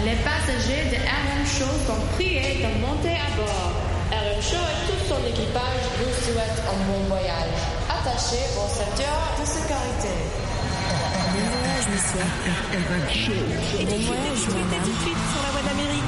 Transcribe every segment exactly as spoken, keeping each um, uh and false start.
Les passagers de R M Show sont priés de monter à bord. R M Show et tout son équipage vous souhaitent un bon voyage. Attachez vos ceintures de sécurité. Bon voyage, monsieur. R M Show. Bon voyage, madame. Tout de suite sur la voie d'Amérique.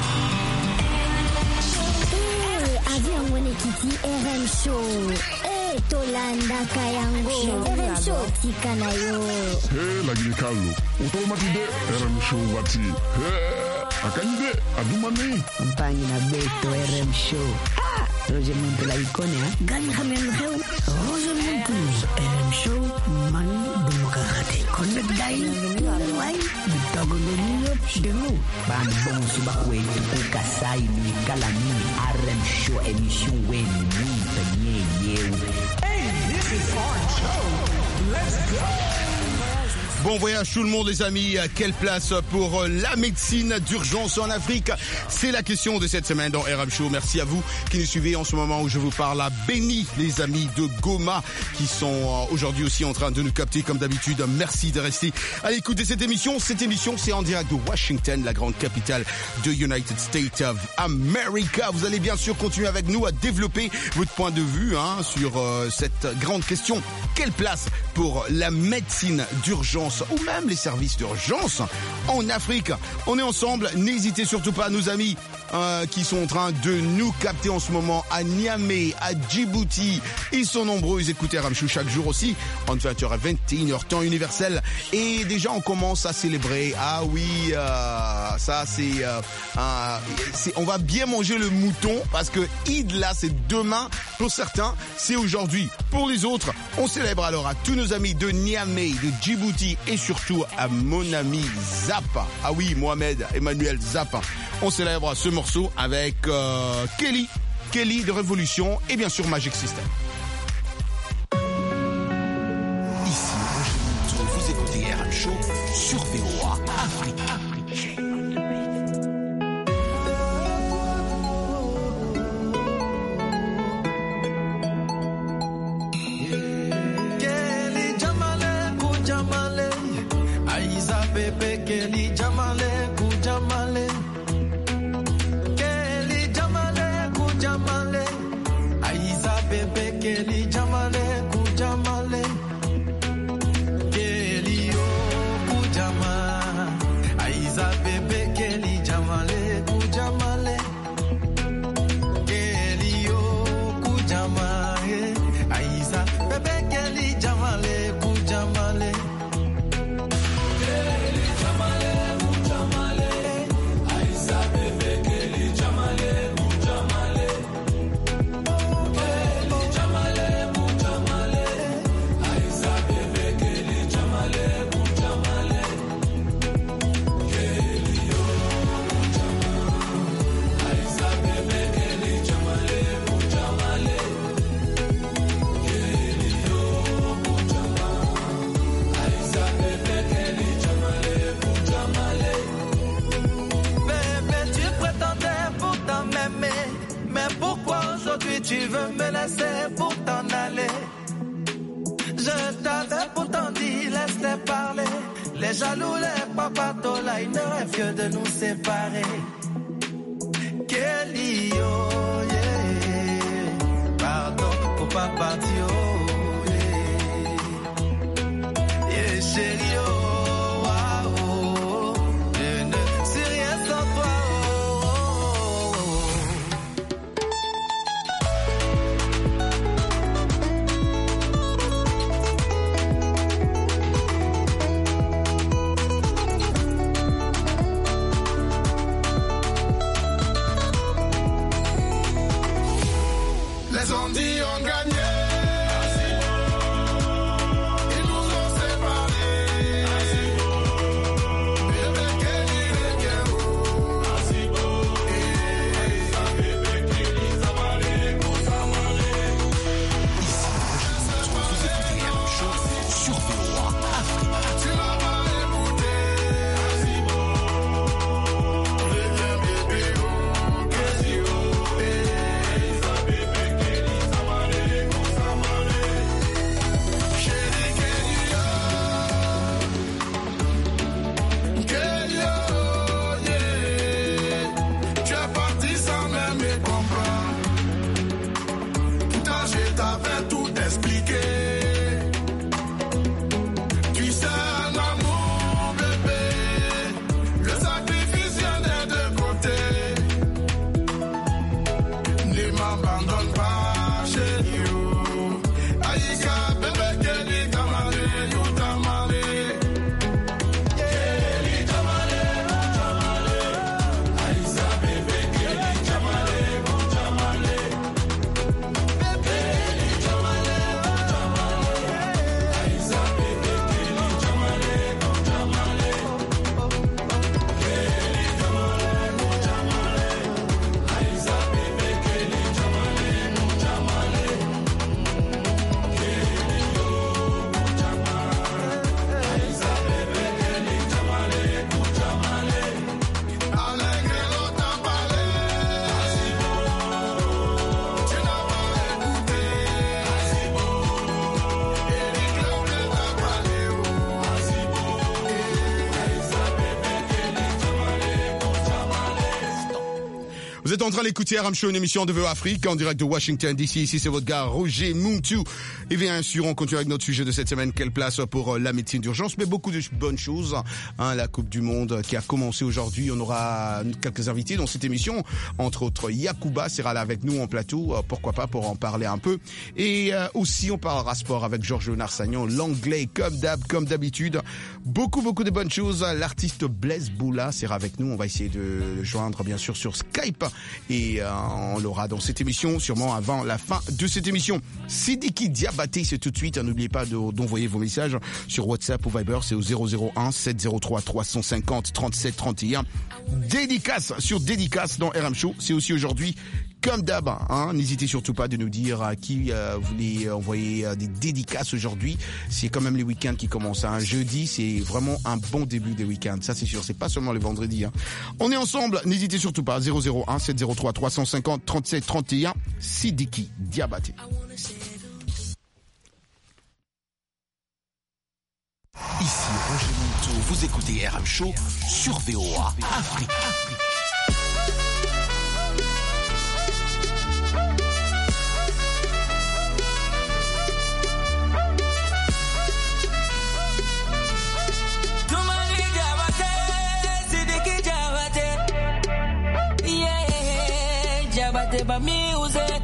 Eh, avion wene kiti R M Show. Eh, tolanda kayango. R M Show tikana yo. Hey, lagi kalu. Utomatide R M Show wati. Hey. Akande, adumani. Kampanyi na beto R M Show. Ah, Roger Muntu la ikone ha. Gani hamen heu. Roger Muntu R M Show man bumukakate. Connect dai. Wai, bitago nyo demo. Ban bon subakwe kuka sai ni kala ni R M Show émission wen ni penye yeu. Hey, this is R M Show. Let's go. Bon voyage tout le monde les amis, quelle place pour la médecine d'urgence en Afrique? C'est la question de cette semaine dans R M Show. Merci à vous qui nous suivez en ce moment où je vous parle à Béni, les amis de Goma qui sont aujourd'hui aussi en train de nous capter comme d'habitude. Merci de rester à l'écoute de cette émission. Cette émission c'est en direct de Washington, la grande capitale de United States of America. Vous allez bien sûr continuer avec nous à développer votre point de vue hein, sur euh, cette grande question. Quelle place pour la médecine d'urgence ou même les services d'urgence en Afrique? On est ensemble, n'hésitez surtout pas, nos amis euh, qui sont en train de nous capter en ce moment à Niamey, à Djibouti. Ils sont nombreux, ils écoutent R M Show chaque jour aussi, entre vingt heures et vingt et une heures temps universel. Et déjà on commence à célébrer. Ah oui, euh, ça c'est, euh, euh, c'est... On va bien manger le mouton parce que Eid là c'est demain. Pour certains, c'est aujourd'hui. Pour les autres, on célèbre alors à tous nos amis de Niamey, de Djibouti et surtout à mon ami Zappa. Ah oui, Mohamed Emmanuel Zappa. On célèbre ce morceau avec euh, Kelly, Kelly de Révolution et bien sûr Magic System. Ici, vous écoutez R M Show sur V O A Afrique. Pepe Kelly Jamale ku Jamale Kelly Jamale ku Jamale Aiza Pepe Kelly Jamale ku Jamale Kelly yo ku Jamale Aiza Pepe Kelly Jamale ku Jamale Kelly yo ku Jamale Aiza Pepe Kelly Jamale ku Jamale tu veux me laisser pour t'en aller. Je t'avais pourtant dit, laisse-les parler. Les jaloux, les papatos, là, ils ne rêvent de nous séparer. Kelly, oh, yeah. Pardon pour pas partir, oh, yeah. Yeah, chérie, oh. Vous êtes en train d'écouter R M Show, une émission de V O Afrique en direct de Washington D C. Ici, c'est votre gars Roger Muntu. Et bien sûr, on continue avec notre sujet de cette semaine. Quelle place pour la médecine d'urgence? Mais beaucoup de bonnes choses. Hein, la Coupe du Monde qui a commencé aujourd'hui. On aura quelques invités dans cette émission. Entre autres, Yacouba sera là avec nous en plateau. Pourquoi pas, pour en parler un peu. Et euh, aussi, on parlera sport avec Georges Léonard-Sagnon. L'anglais, comme d'hab, comme d'habitude. Beaucoup, beaucoup de bonnes choses. L'artiste Blaise Boula sera avec nous. On va essayer de le joindre, bien sûr, sur Skype. Et euh, on l'aura dans cette émission, sûrement avant la fin de cette émission. Sidiki Diabaté, c'est tout de suite. N'oubliez pas de, d'envoyer vos messages sur WhatsApp ou Viber. C'est au zéro zéro un sept zéro trois trois cent cinquante trente-sept trente et un. Dédicace sur Dédicace dans R M Show. C'est aussi aujourd'hui, comme d'hab, hein, n'hésitez surtout pas de nous dire à qui euh, vous voulez envoyer euh, des dédicaces aujourd'hui. C'est quand même les week-ends qui commencent. Hein. Jeudi, c'est vraiment un bon début des week-ends. Ça, c'est sûr. C'est pas seulement le vendredi. Hein. On est ensemble. N'hésitez surtout pas. zéro zéro un sept zéro trois trois cent cinquante trente-sept trente et un. Sidiki Diabaté. Ici Roger Muntu. Vous écoutez R M Show sur V O A Afrique. Ba music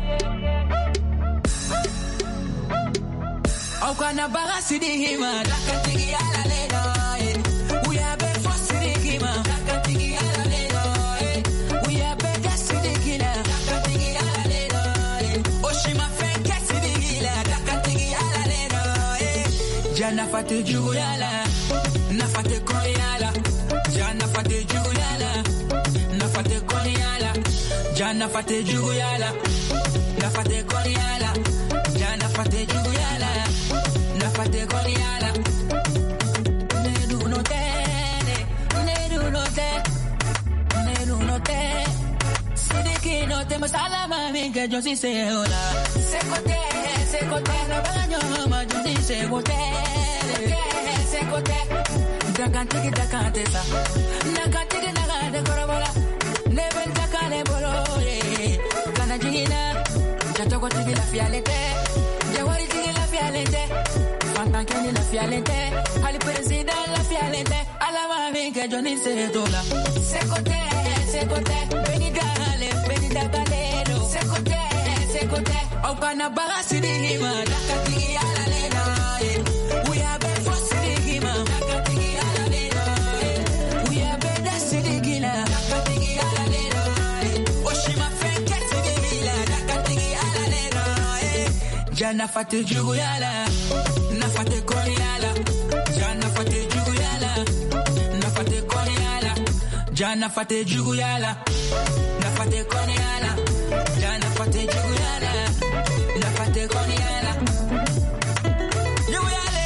au kana baga sidihima dakatigi ala leno we are be for sidihima dakatigi ala leno we are be gasidikila dakatigi ala leno oshima feke sidihila dakatigi ala leno jana fate juguyala na fate koyala jana fate juguyala na fate koyala Jana fate juguyala, na fate koriala. Jana fate juguyala, na fate koriala. Nedu no te, nedu no te, nedu no te. Sidiki no te masala mami que yo sí sé hola. Secote, secote, no baño ma yo sí sé gote. Secote, dakante que dakante sa, dakante que dakante korobola. Never takale bolo. Kana jingina, jatoko tigi la fialete, jawari tigi la fialete, fantan keni la fialete, hali president la fialete, alama minke joni se dola. Sekote, sekote, benidale, benidagale, sekote, sekote, au kana baga sidihima, dakatigi ala lena, we have been for sidihima, dakatigi ala lena, we have been da sidigila, dakatigi ala lena, oshima feke sidihila, dakatigi ala lena, jana fate juguyala, na fate koriala, jana fate juguyala, na fate koriala, jana fate juguyala, na fate koriala, jana fate juguyala, na fate koriala. Juguyale,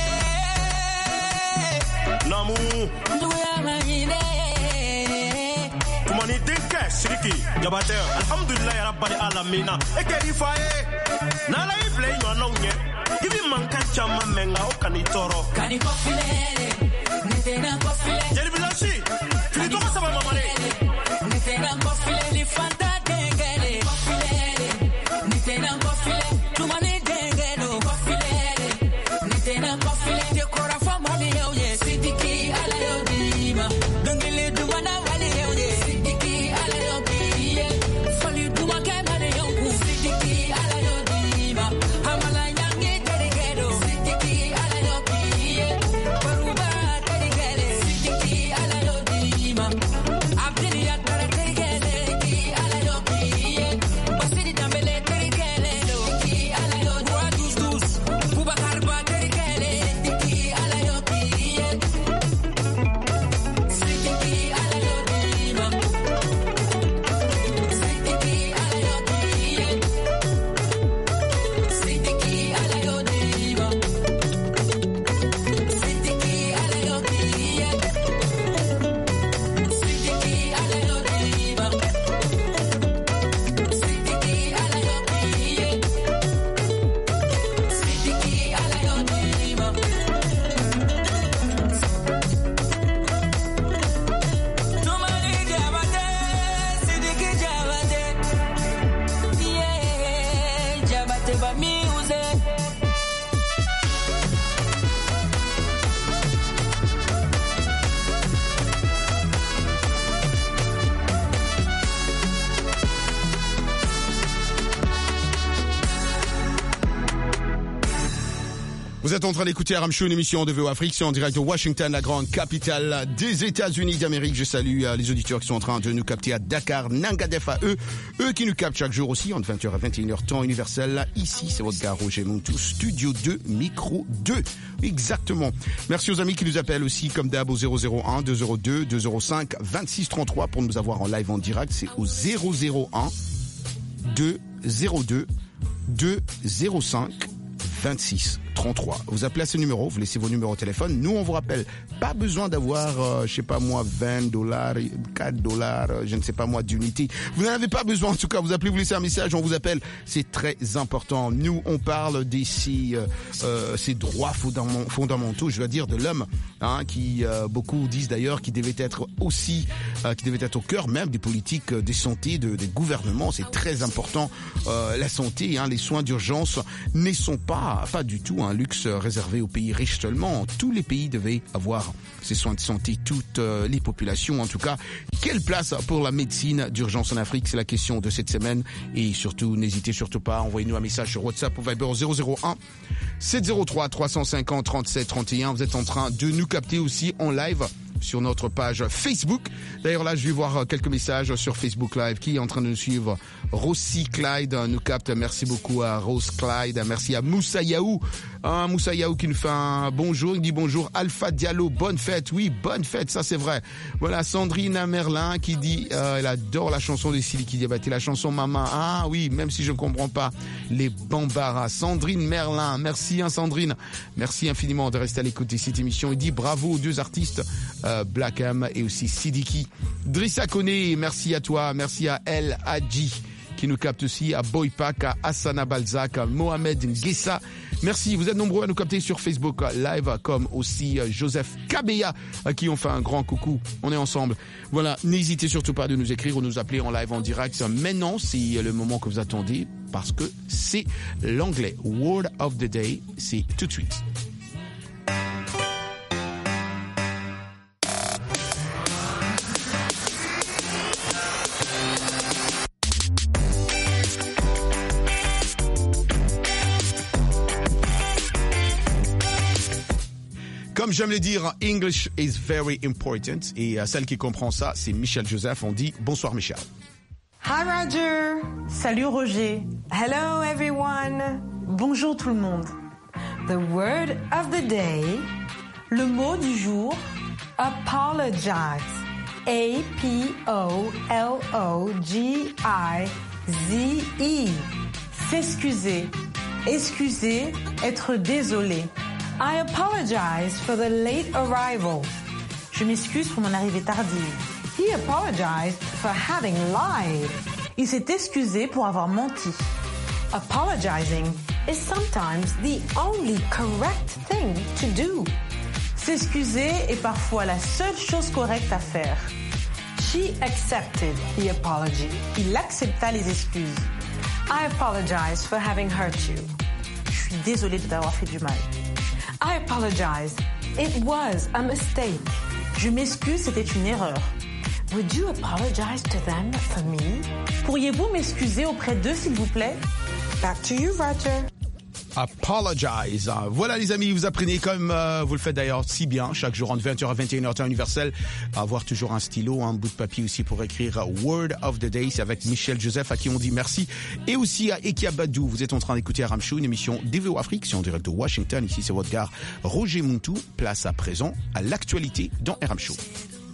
Namu, juguyama ine. Kumani dinke shiriki jabate. Alhamdulillah ya rabbal alamina. Ekedi faye. Nala ible yo nonye. Ibi manka chama menga o kanitoro. Kani kofilele, netena kofilele. Jeri bilashi. Kini to saba mamale. Netena kofilele fanta dengele. Kofilele, netena kofilele. Tumani dengelo. Kofilele, netena kofilele. Dekora famali yoye. Sidiki ala yodima. Dengele duwana wali yoye. Sidiki ala yodima. Fali duwa kemale yonku. Sidiki ala yodima. Hamala nyangi derigelo. Sidiki ala yodima. Baruba derigele. Sidiki ala yodima. Vous êtes en train d'écouter R M Show, une émission de V O Afrique, c'est en direct de Washington, la grande capitale des États-Unis d'Amérique. Je salue euh, les auditeurs qui sont en train de nous capter à Dakar, Nangadef à eux, eux qui nous captent chaque jour aussi, entre vingt heures et vingt et une heures, temps universel. Ici, c'est votre gars Roger Montou, Studio deux, Micro deux. Exactement. Merci aux amis qui nous appellent aussi, comme d'hab, au zéro zéro un deux zéro deux deux zéro cinq vingt-six trente-trois pour nous avoir en live en direct. C'est au zéro zéro un deux zéro deux deux zéro cinq vingt-six trente-trois. Vous appelez à ce numéro, vous laissez vos numéros de téléphone. Nous, on vous rappelle, pas besoin d'avoir, euh, je sais pas moi, vingt dollars, quatre dollars, euh, je ne sais pas moi, d'unité. Vous n'en avez pas besoin, en tout cas. Vous appelez, vous laissez un message, on vous appelle. C'est très important. Nous, on parle d'ici, euh, euh, ces droits fondamentaux, je veux dire, de l'homme, hein, qui, euh, beaucoup disent d'ailleurs, qui devaient être aussi, euh, qui devaient être au cœur même des politiques de santé, de, des gouvernements. C'est très important. Euh, la santé, hein, les soins d'urgence ne sont pas, pas du tout un luxe réservé aux pays riches seulement. Tous les pays devaient avoir ces soins de santé, toutes euh, les populations en tout cas. Quelle place pour la médecine d'urgence en Afrique? C'est la question de cette semaine. Et surtout, n'hésitez surtout pas, envoyez-nous un message sur WhatsApp ou Viber zéro zéro un sept zéro trois trois cent cinquante trente-sept trente et un. Vous êtes en train de nous capter aussi en live sur notre page Facebook. D'ailleurs là, je vais voir quelques messages sur Facebook Live. Qui est en train de nous suivre? Rossi Clyde nous capte. Merci beaucoup à Rose Clyde. Merci à Moussa Yaou. Hein, Moussa Yaou qui nous fait un bonjour. Il dit bonjour. Alpha Diallo, bonne fête. Oui, bonne fête, ça c'est vrai. Voilà, Sandrine Merlin qui dit euh, elle adore la chanson de Siliki Diabaté, la chanson Maman. Ah oui, même si je ne comprends pas les Bambara. Sandrine Merlin, merci hein, Sandrine. Merci infiniment de rester à l'écoute de cette émission. Il dit bravo aux deux artistes, euh, Black M et aussi Sidiki. Drissa Kone, merci à toi. Merci à El Hadji qui nous capte aussi, à Boypak, à Hassana Balzac, à Mohamed Nguessa. Merci, vous êtes nombreux à nous capter sur Facebook Live, comme aussi Joseph Kabeya, à qui on fait un grand coucou. On est ensemble. Voilà, n'hésitez surtout pas de nous écrire ou nous appeler en live en direct. Maintenant, c'est le moment que vous attendez, parce que c'est l'anglais. Word of the Day, c'est tout de suite. Comme j'aime le dire, English is very important. Et euh, celle qui comprend ça, c'est Michel Joseph. On dit bonsoir Michel. Hi Roger. Salut Roger. Hello everyone. Bonjour tout le monde. The word of the day. Le mot du jour. Apologize. A P O L O G I Z E. S'excuser. Excuser, être désolé. I apologize for the late arrival. Je m'excuse pour mon arrivée tardive. He apologized for having lied. Il s'est excusé pour avoir menti. Apologizing is sometimes the only correct thing to do. S'excuser est parfois la seule chose correcte à faire. She accepted the apology. Il accepta les excuses. I apologize for having hurt you. Je suis désolée de t'avoir fait du mal. I apologize. It was a mistake. Je m'excuse, c'était une erreur. Would you apologize to them for me? Pourriez-vous m'excuser auprès d'eux, s'il vous plaît? Back to you, Roger. Apologize. Voilà les amis, vous apprenez comme euh, vous le faites d'ailleurs si bien chaque jour entre vingt heures et vingt et une heures temps universel, à avoir toujours un stylo, un bout de papier aussi pour écrire Word of the Day. C'est avec Michel Joseph à qui on dit merci. Et aussi à Ekia Badou. Vous êtes en train d'écouter R M Show, une émission D V O Afrique, c'est en direct de Washington. Ici c'est votre gars Roger Montou. Place à présent à l'actualité dans R M Show.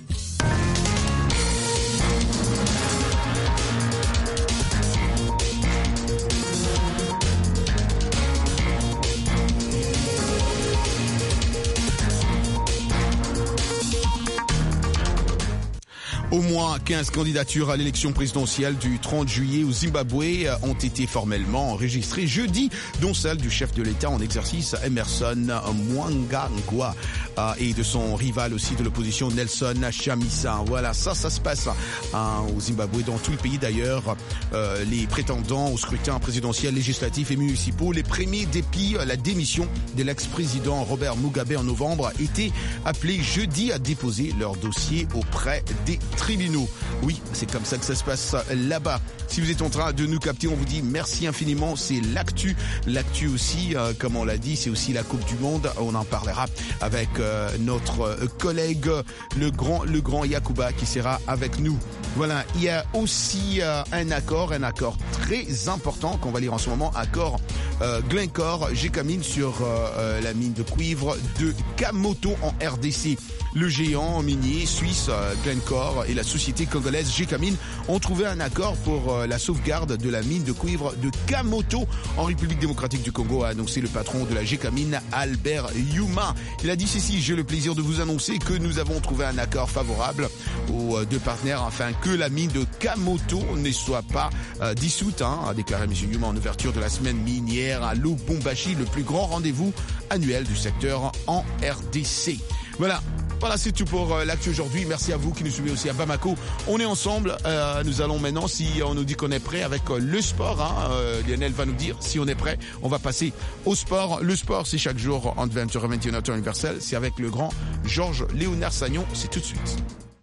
Au moins quinze candidatures à l'élection présidentielle du trente juillet au Zimbabwe ont été formellement enregistrées jeudi, dont celle du chef de l'État en exercice Emmerson Mnangagwa et de son rival aussi de l'opposition Nelson Chamisa. Voilà, ça, ça se passe hein, au Zimbabwe, dans tout le pays d'ailleurs. Euh, les prétendants au scrutin présidentiel, législatif et municipaux, les premiers dépit la démission de l'ex-président Robert Mugabe en novembre, étaient appelés jeudi à déposer leur dossier auprès des tribunaux. nous. Oui, c'est comme ça que ça se passe là-bas. Si vous êtes en train de nous capter, on vous dit merci infiniment. C'est l'actu. L'actu aussi, euh, comme on l'a dit, c'est aussi la Coupe du Monde. On en parlera avec euh, notre euh, collègue, le grand, le grand Yacouba, qui sera avec nous. Voilà, il y a aussi euh, un accord, un accord très important qu'on va lire en ce moment, accord euh, Glencore, Gécamine sur euh, euh, la mine de cuivre de Kamoto en R D C. Le géant minier suisse euh, Glencore et la société congolaise Gécamine ont trouvé un accord pour euh, la sauvegarde de la mine de cuivre de Kamoto en République démocratique du Congo, a annoncé le patron de la Gécamine, Albert Yuma. Il a dit ceci: j'ai le plaisir de vous annoncer que nous avons trouvé un accord favorable aux euh, deux partenaires afin que la mine de Kamoto ne soit pas euh, dissoute, hein, a déclaré M. Yuma en ouverture de la semaine minière à Lubumbashi, le plus grand rendez-vous annuel du secteur en R D C. Voilà. Voilà, c'est tout pour euh, l'actu aujourd'hui. Merci à vous qui nous suivez aussi à Bamako. On est ensemble. Euh, nous allons maintenant, si on nous dit qu'on est prêt avec euh, le sport, hein, euh, Lionel va nous dire si on est prêt. On va passer au sport. Le sport, c'est chaque jour entre vingt heures et vingt et une heures temps universel. C'est avec le grand Georges Léonard Sagnon. C'est tout de suite.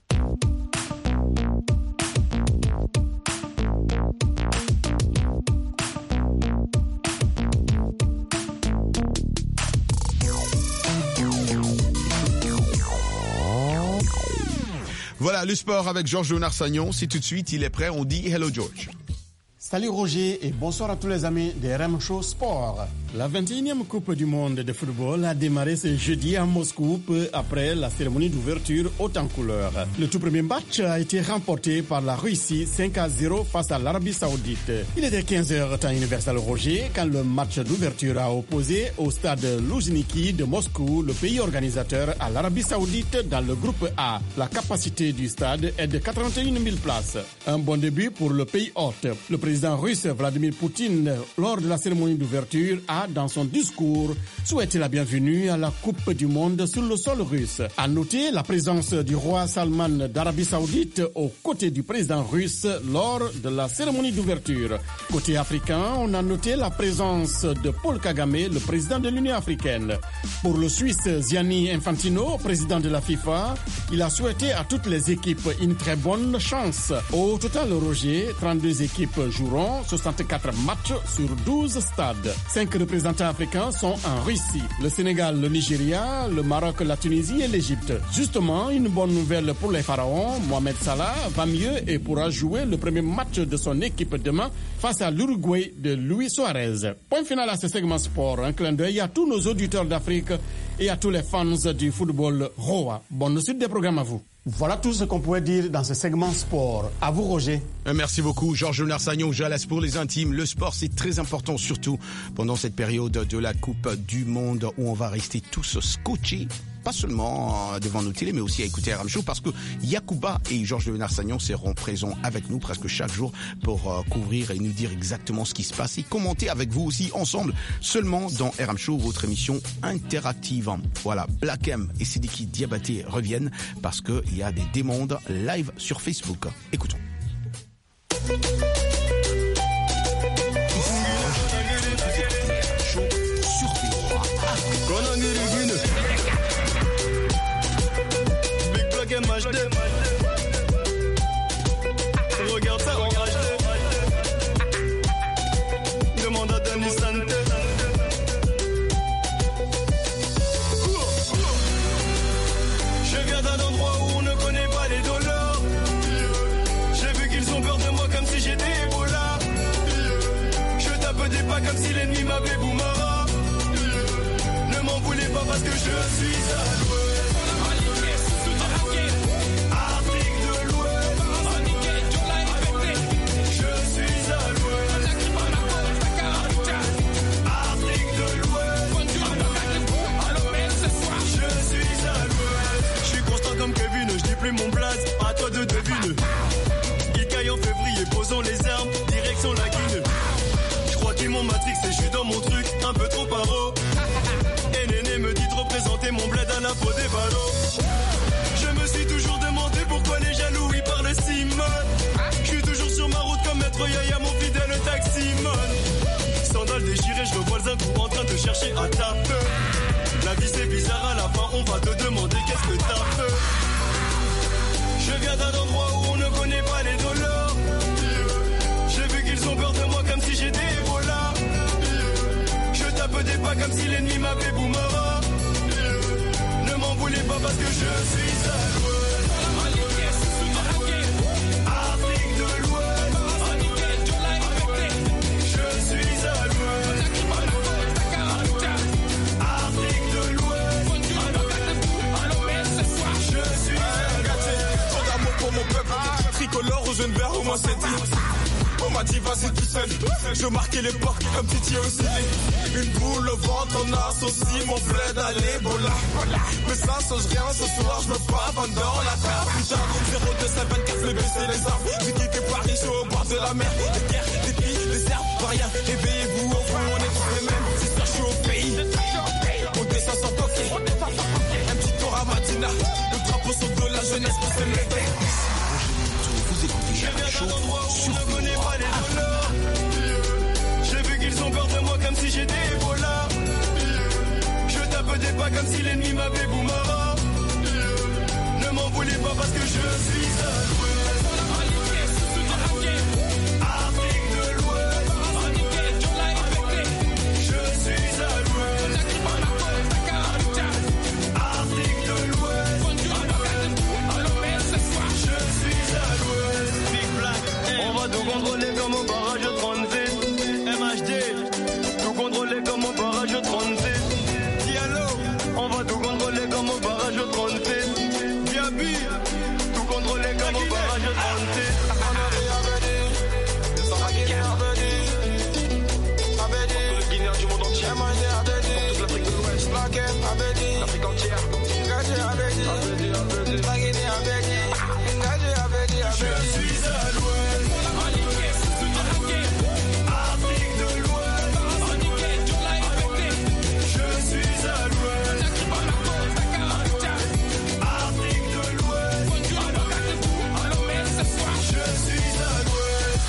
Voilà, le sport avec Georges Léonard Sagnon. C'est tout de suite, il est prêt. On dit hello George. Salut Roger et bonsoir à tous les amis de R M Show Sport. La vingt et unième Coupe du Monde de football a démarré ce jeudi à Moscou peu après la cérémonie d'ouverture haute en couleur. Le tout premier match a été remporté par la Russie cinq à zéro face à l'Arabie Saoudite. Il était quinze heures temps universel Roger quand le match d'ouverture a opposé au stade Louzhniki de Moscou le pays organisateur à l'Arabie Saoudite dans le groupe A. La capacité du stade est de quatre-vingt-et-une mille places. Un bon début pour le pays hôte. Le président russe Vladimir Poutine, lors de la cérémonie d'ouverture, a, dans son discours, souhaité la bienvenue à la Coupe du Monde sur le sol russe. À noter la présence du roi Salman d'Arabie Saoudite aux côtés du président russe lors de la cérémonie d'ouverture. Côté africain, on a noté la présence de Paul Kagame, le président de l'Union africaine. Pour le Suisse Gianni Infantino, président de la FIFA, il a souhaité à toutes les équipes une très bonne chance. Au total, Roger, trente-deux équipes joueront soixante-quatre matchs sur douze stades. Cinq représentants africains sont en Russie. Le Sénégal, le Nigeria, le Maroc, la Tunisie et l'Égypte. Justement, une bonne nouvelle pour les pharaons. Mohamed Salah va mieux et pourra jouer le premier match de son équipe demain face à l'Uruguay de Luis Suarez. Point final à ce segment sport. Un clin d'œil à tous nos auditeurs d'Afrique et à tous les fans du football Roa. Bonne suite des programmes à vous. Voilà tout ce qu'on pouvait dire dans ce segment sport. À vous, Roger. Merci beaucoup, Georges Léonard Sagnon. Jalas pour les intimes. Le sport, c'est très important, surtout pendant cette période de la Coupe du Monde où on va rester tous scotchés. Pas seulement devant nos télés, mais aussi à écouter R M Show, parce que Yacouba et Georges Léonard Sagnon seront présents avec nous presque chaque jour pour euh, couvrir et nous dire exactement ce qui se passe et commenter avec vous aussi ensemble, seulement dans R M Show, votre émission interactive. Voilà, Black M et Sidiki Diabaté reviennent parce qu'il y a des demandes live sur Facebook. Écoutons. H D. Regarde ça en H D. Demande à Denis Sante. Je viens d'un endroit où on ne connaît pas les dollars. J'ai vu qu'ils ont peur de moi comme si j'étais Ebola. Je tape des pas comme si l'ennemi m'avait boumara. Ne m'en voulez pas parce que je suis à l'ouest. Mon blaze, à toi de devine. Il caille en février, posons les armes, direction la Guinée. Je crois qu'ils m'ont matrixé, je suis dans mon truc, un peu trop paro. Et Néné me dit de représenter mon bled à la peau des ballots. Je me suis toujours demandé pourquoi les jaloux ils parlent si mal. Je suis toujours sur ma route comme Maître Yaya, mon fidèle taximan. Sandales déchirées, je revois un coup en train de chercher à taper. La vie c'est bizarre, à la fin on va te demander qu'est-ce que t'as fait. Je viens d'un endroit où on ne connaît pas les dollars. J'ai vu qu'ils ont peur de moi comme si j'étais Ebola. Je tape des pas comme si l'ennemi m'appelait Boumara. Ne m'en voulez pas parce que je suis à l'ouest. Afrique de l'Ouest. Je suis à l'ouest. Afrique de l'Ouest. Je suis à l'ouest. Trop d'amour pour mon peuple. Tricolore aux jeunes verts, au moins c'est dit. On m'a dit vas-y tout seul. Je marquais l'époque comme Titi aussi. Une boule au ventre, on associe mon bled à l'Ebola. Mais ça change rien ce soir, je me bats dans la terre. Putain, zéro deux sept vingt-quatre, le baisser les armes. J'ai quitté Paris, je suis au bord de la mer. Des guerres, des prix, des herbes, pas rien. Éveillez-vous au fond, on est tous les mêmes. C'est sûr, je suis au pays. On descend sans toquer. Un petit tour à Madina. Le drapeau saute de la jeunesse pour se lever. Vous écoutez Je viens Chaud d'un endroit où sur on ne connaît pas les dollars. J'ai vu qu'ils ont peur de moi comme si j'étais Ebola. Je tape des pas comme si l'ennemi m'appelait Boumara. Ne m'en voulez pas parce que je suis à l'ouest. Afrique de l'Ouest. Je suis à l'ouest. Afrique de l'Ouest. Je suis à l'ouest. Big Black, on va tout contrôler comme au barrage trente-six. M H D, tout contrôler comme au barrage trente-six. Diallo, on va tout contrôler comme au barrage trente-six. Diaby, tout contrôler comme au barrage trente-six. Le Guinéen du monde entier. Toute l'Afrique de l'Ouest. L'Afrique entière. Je suis à l'ouest. Afrique de l'Ouest. Je suis à l'ouest. Afrique de l'Ouest. Je suis à l'ouest.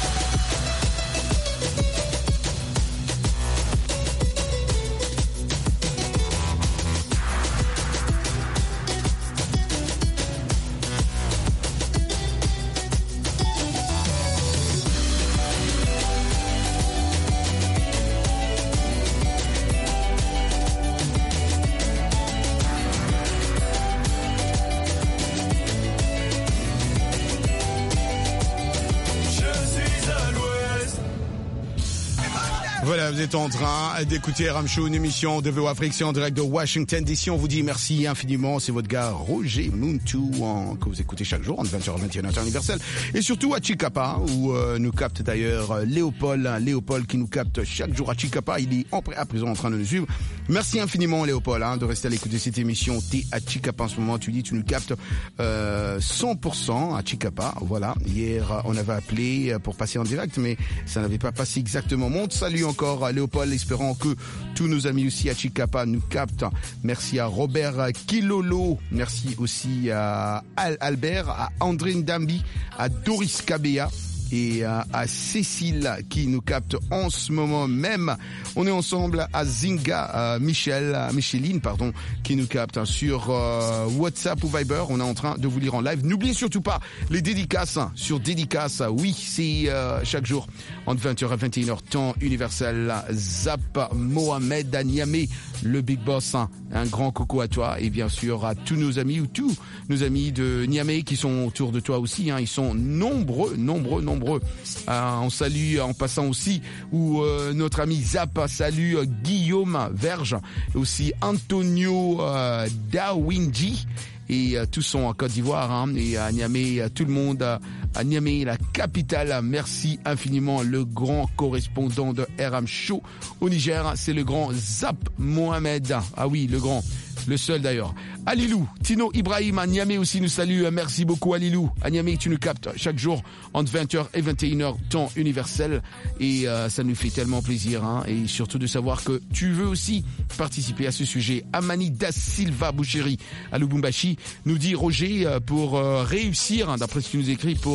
Voilà, vous êtes en train d'écouter R M Show, une émission de V O Afrique, c'est en direct de Washington D C. On vous dit merci infiniment. C'est votre gars Roger Muntu en, que vous écoutez chaque jour, entre vingt heures et vingt et une heures temps universel. Et surtout à Chicapa, où euh, nous capte d'ailleurs euh, Léopold. Léopold qui nous capte chaque jour à Chicapa. Il est en, à présent en train de nous suivre. Merci infiniment Léopold hein, de rester à l'écoute de cette émission. T'es à Chicapa en ce moment. Tu dis, tu nous captes euh, cent pour cent à Chicapa. Voilà. Hier, on avait appelé pour passer en direct, mais ça n'avait pas passé exactement. Monte, salut encore à Léopold, espérant que tous nos amis aussi à Chicapa nous captent. Merci à Robert Kilolo, merci aussi à Al Albert, à Andrine Dambi, à Doris Kabea et à, à Cécile qui nous capte en ce moment même. On est ensemble à Zinga, à Michel, à Micheline, pardon, qui nous capte hein, sur euh, WhatsApp ou Viber. On est en train de vous lire en live. N'oubliez surtout pas les dédicaces hein, sur dédicaces. Oui, c'est euh, chaque jour entre vingt heures et vingt et une heures temps universel. Zap Mohamed à Niamey, le Big Boss. Hein, un grand coucou à toi et bien sûr à tous nos amis ou tous nos amis de Niamey qui sont autour de toi aussi. Hein, ils sont nombreux, nombreux, nombreux. Euh, on salue en passant aussi où euh, notre ami Zap salue euh, Guillaume Verge, aussi Antonio euh, Dawinji et euh, tous sont en Côte d'Ivoire hein, et à Niamey, tout le monde euh, à Niamey, la capitale. Merci infiniment le grand correspondant de R M Show au Niger, c'est le grand Zap Mohamed. Ah oui, le grand. Le seul d'ailleurs. Alilou, Tino Ibrahim à Niamey aussi nous salue. Merci beaucoup Alilou. À Niamey, tu nous captes chaque jour entre vingt heures et vingt et une heures temps universel. Et euh, ça nous fait tellement plaisir. Hein, et surtout de savoir que tu veux aussi participer à ce sujet. Amani Da Silva Boucheri à Lubumbashi nous dit Roger, pour euh, réussir, hein, d'après ce qu'il nous écrit, pour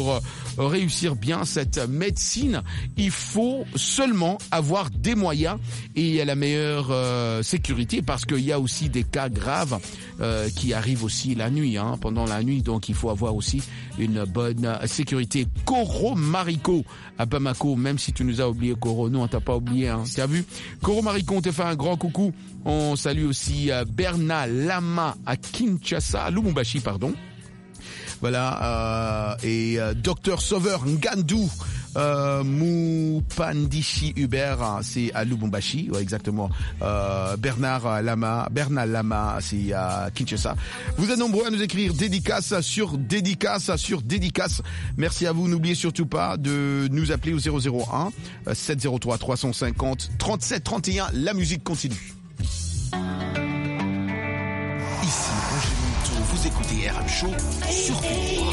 pour réussir bien cette médecine, il faut seulement avoir des moyens et la meilleure euh, sécurité, parce qu'il y a aussi des cas graves euh, qui arrivent aussi la nuit, hein, pendant la nuit, donc il faut avoir aussi une bonne sécurité. Koro Mariko à Bamako, même si tu nous as oublié, Koro, nous on t'a pas oublié, hein, t'as vu? Koro Mariko, on te fait un grand coucou. On salue aussi euh, Bernard Lama à Kinshasa, à Lubumbashi, pardon. Voilà, euh, et euh, Docteur Sauveur Ngandou euh, Mupandishi Hubert, c'est à Lubumbashi, ouais, exactement. Euh, Bernard Lama, Bernard Lama, c'est à Kinshasa. Vous êtes nombreux à nous écrire dédicace sur dédicace sur dédicace. Merci à vous. N'oubliez surtout pas de nous appeler au zéro zéro un sept zéro trois trois cent cinquante trente-sept trente et un. La musique continue. Ici Roger Monteau, vous écoutez R M Show sur V O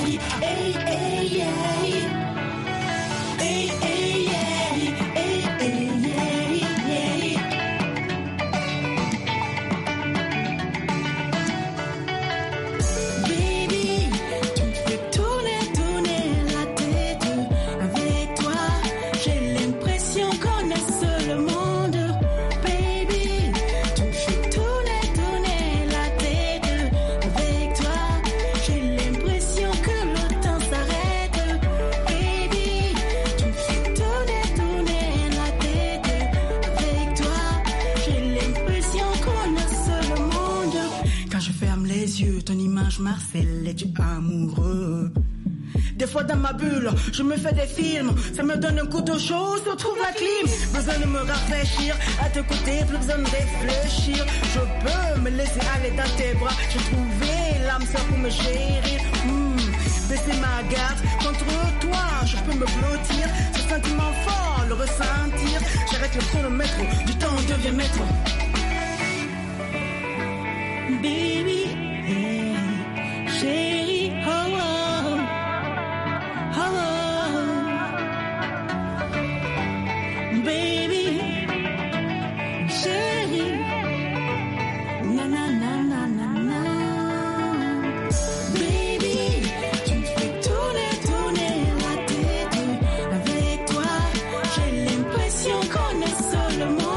ton image Marcel est du amoureux. Des fois dans ma bulle, je me fais des films, ça me donne un couteau chaud, se trouve la clim. Besoin de me rafraîchir, à tes côtés, plus besoin de réfléchir. Je peux me laisser aller dans tes bras, j'ai trouvé l'âme sœur pour me chérir. Mmh, baisser ma garde contre toi, je peux me blottir. Ce sentiment fort, le ressentir. J'arrête le chronomètre, du temps devient maître. Baby, hey, chérie, oh oh, oh oh, baby, chérie, na na na na na na, baby, tu me fais tourner, tourner la tête. Avec toi, j'ai l'impression qu'on est seul le monde.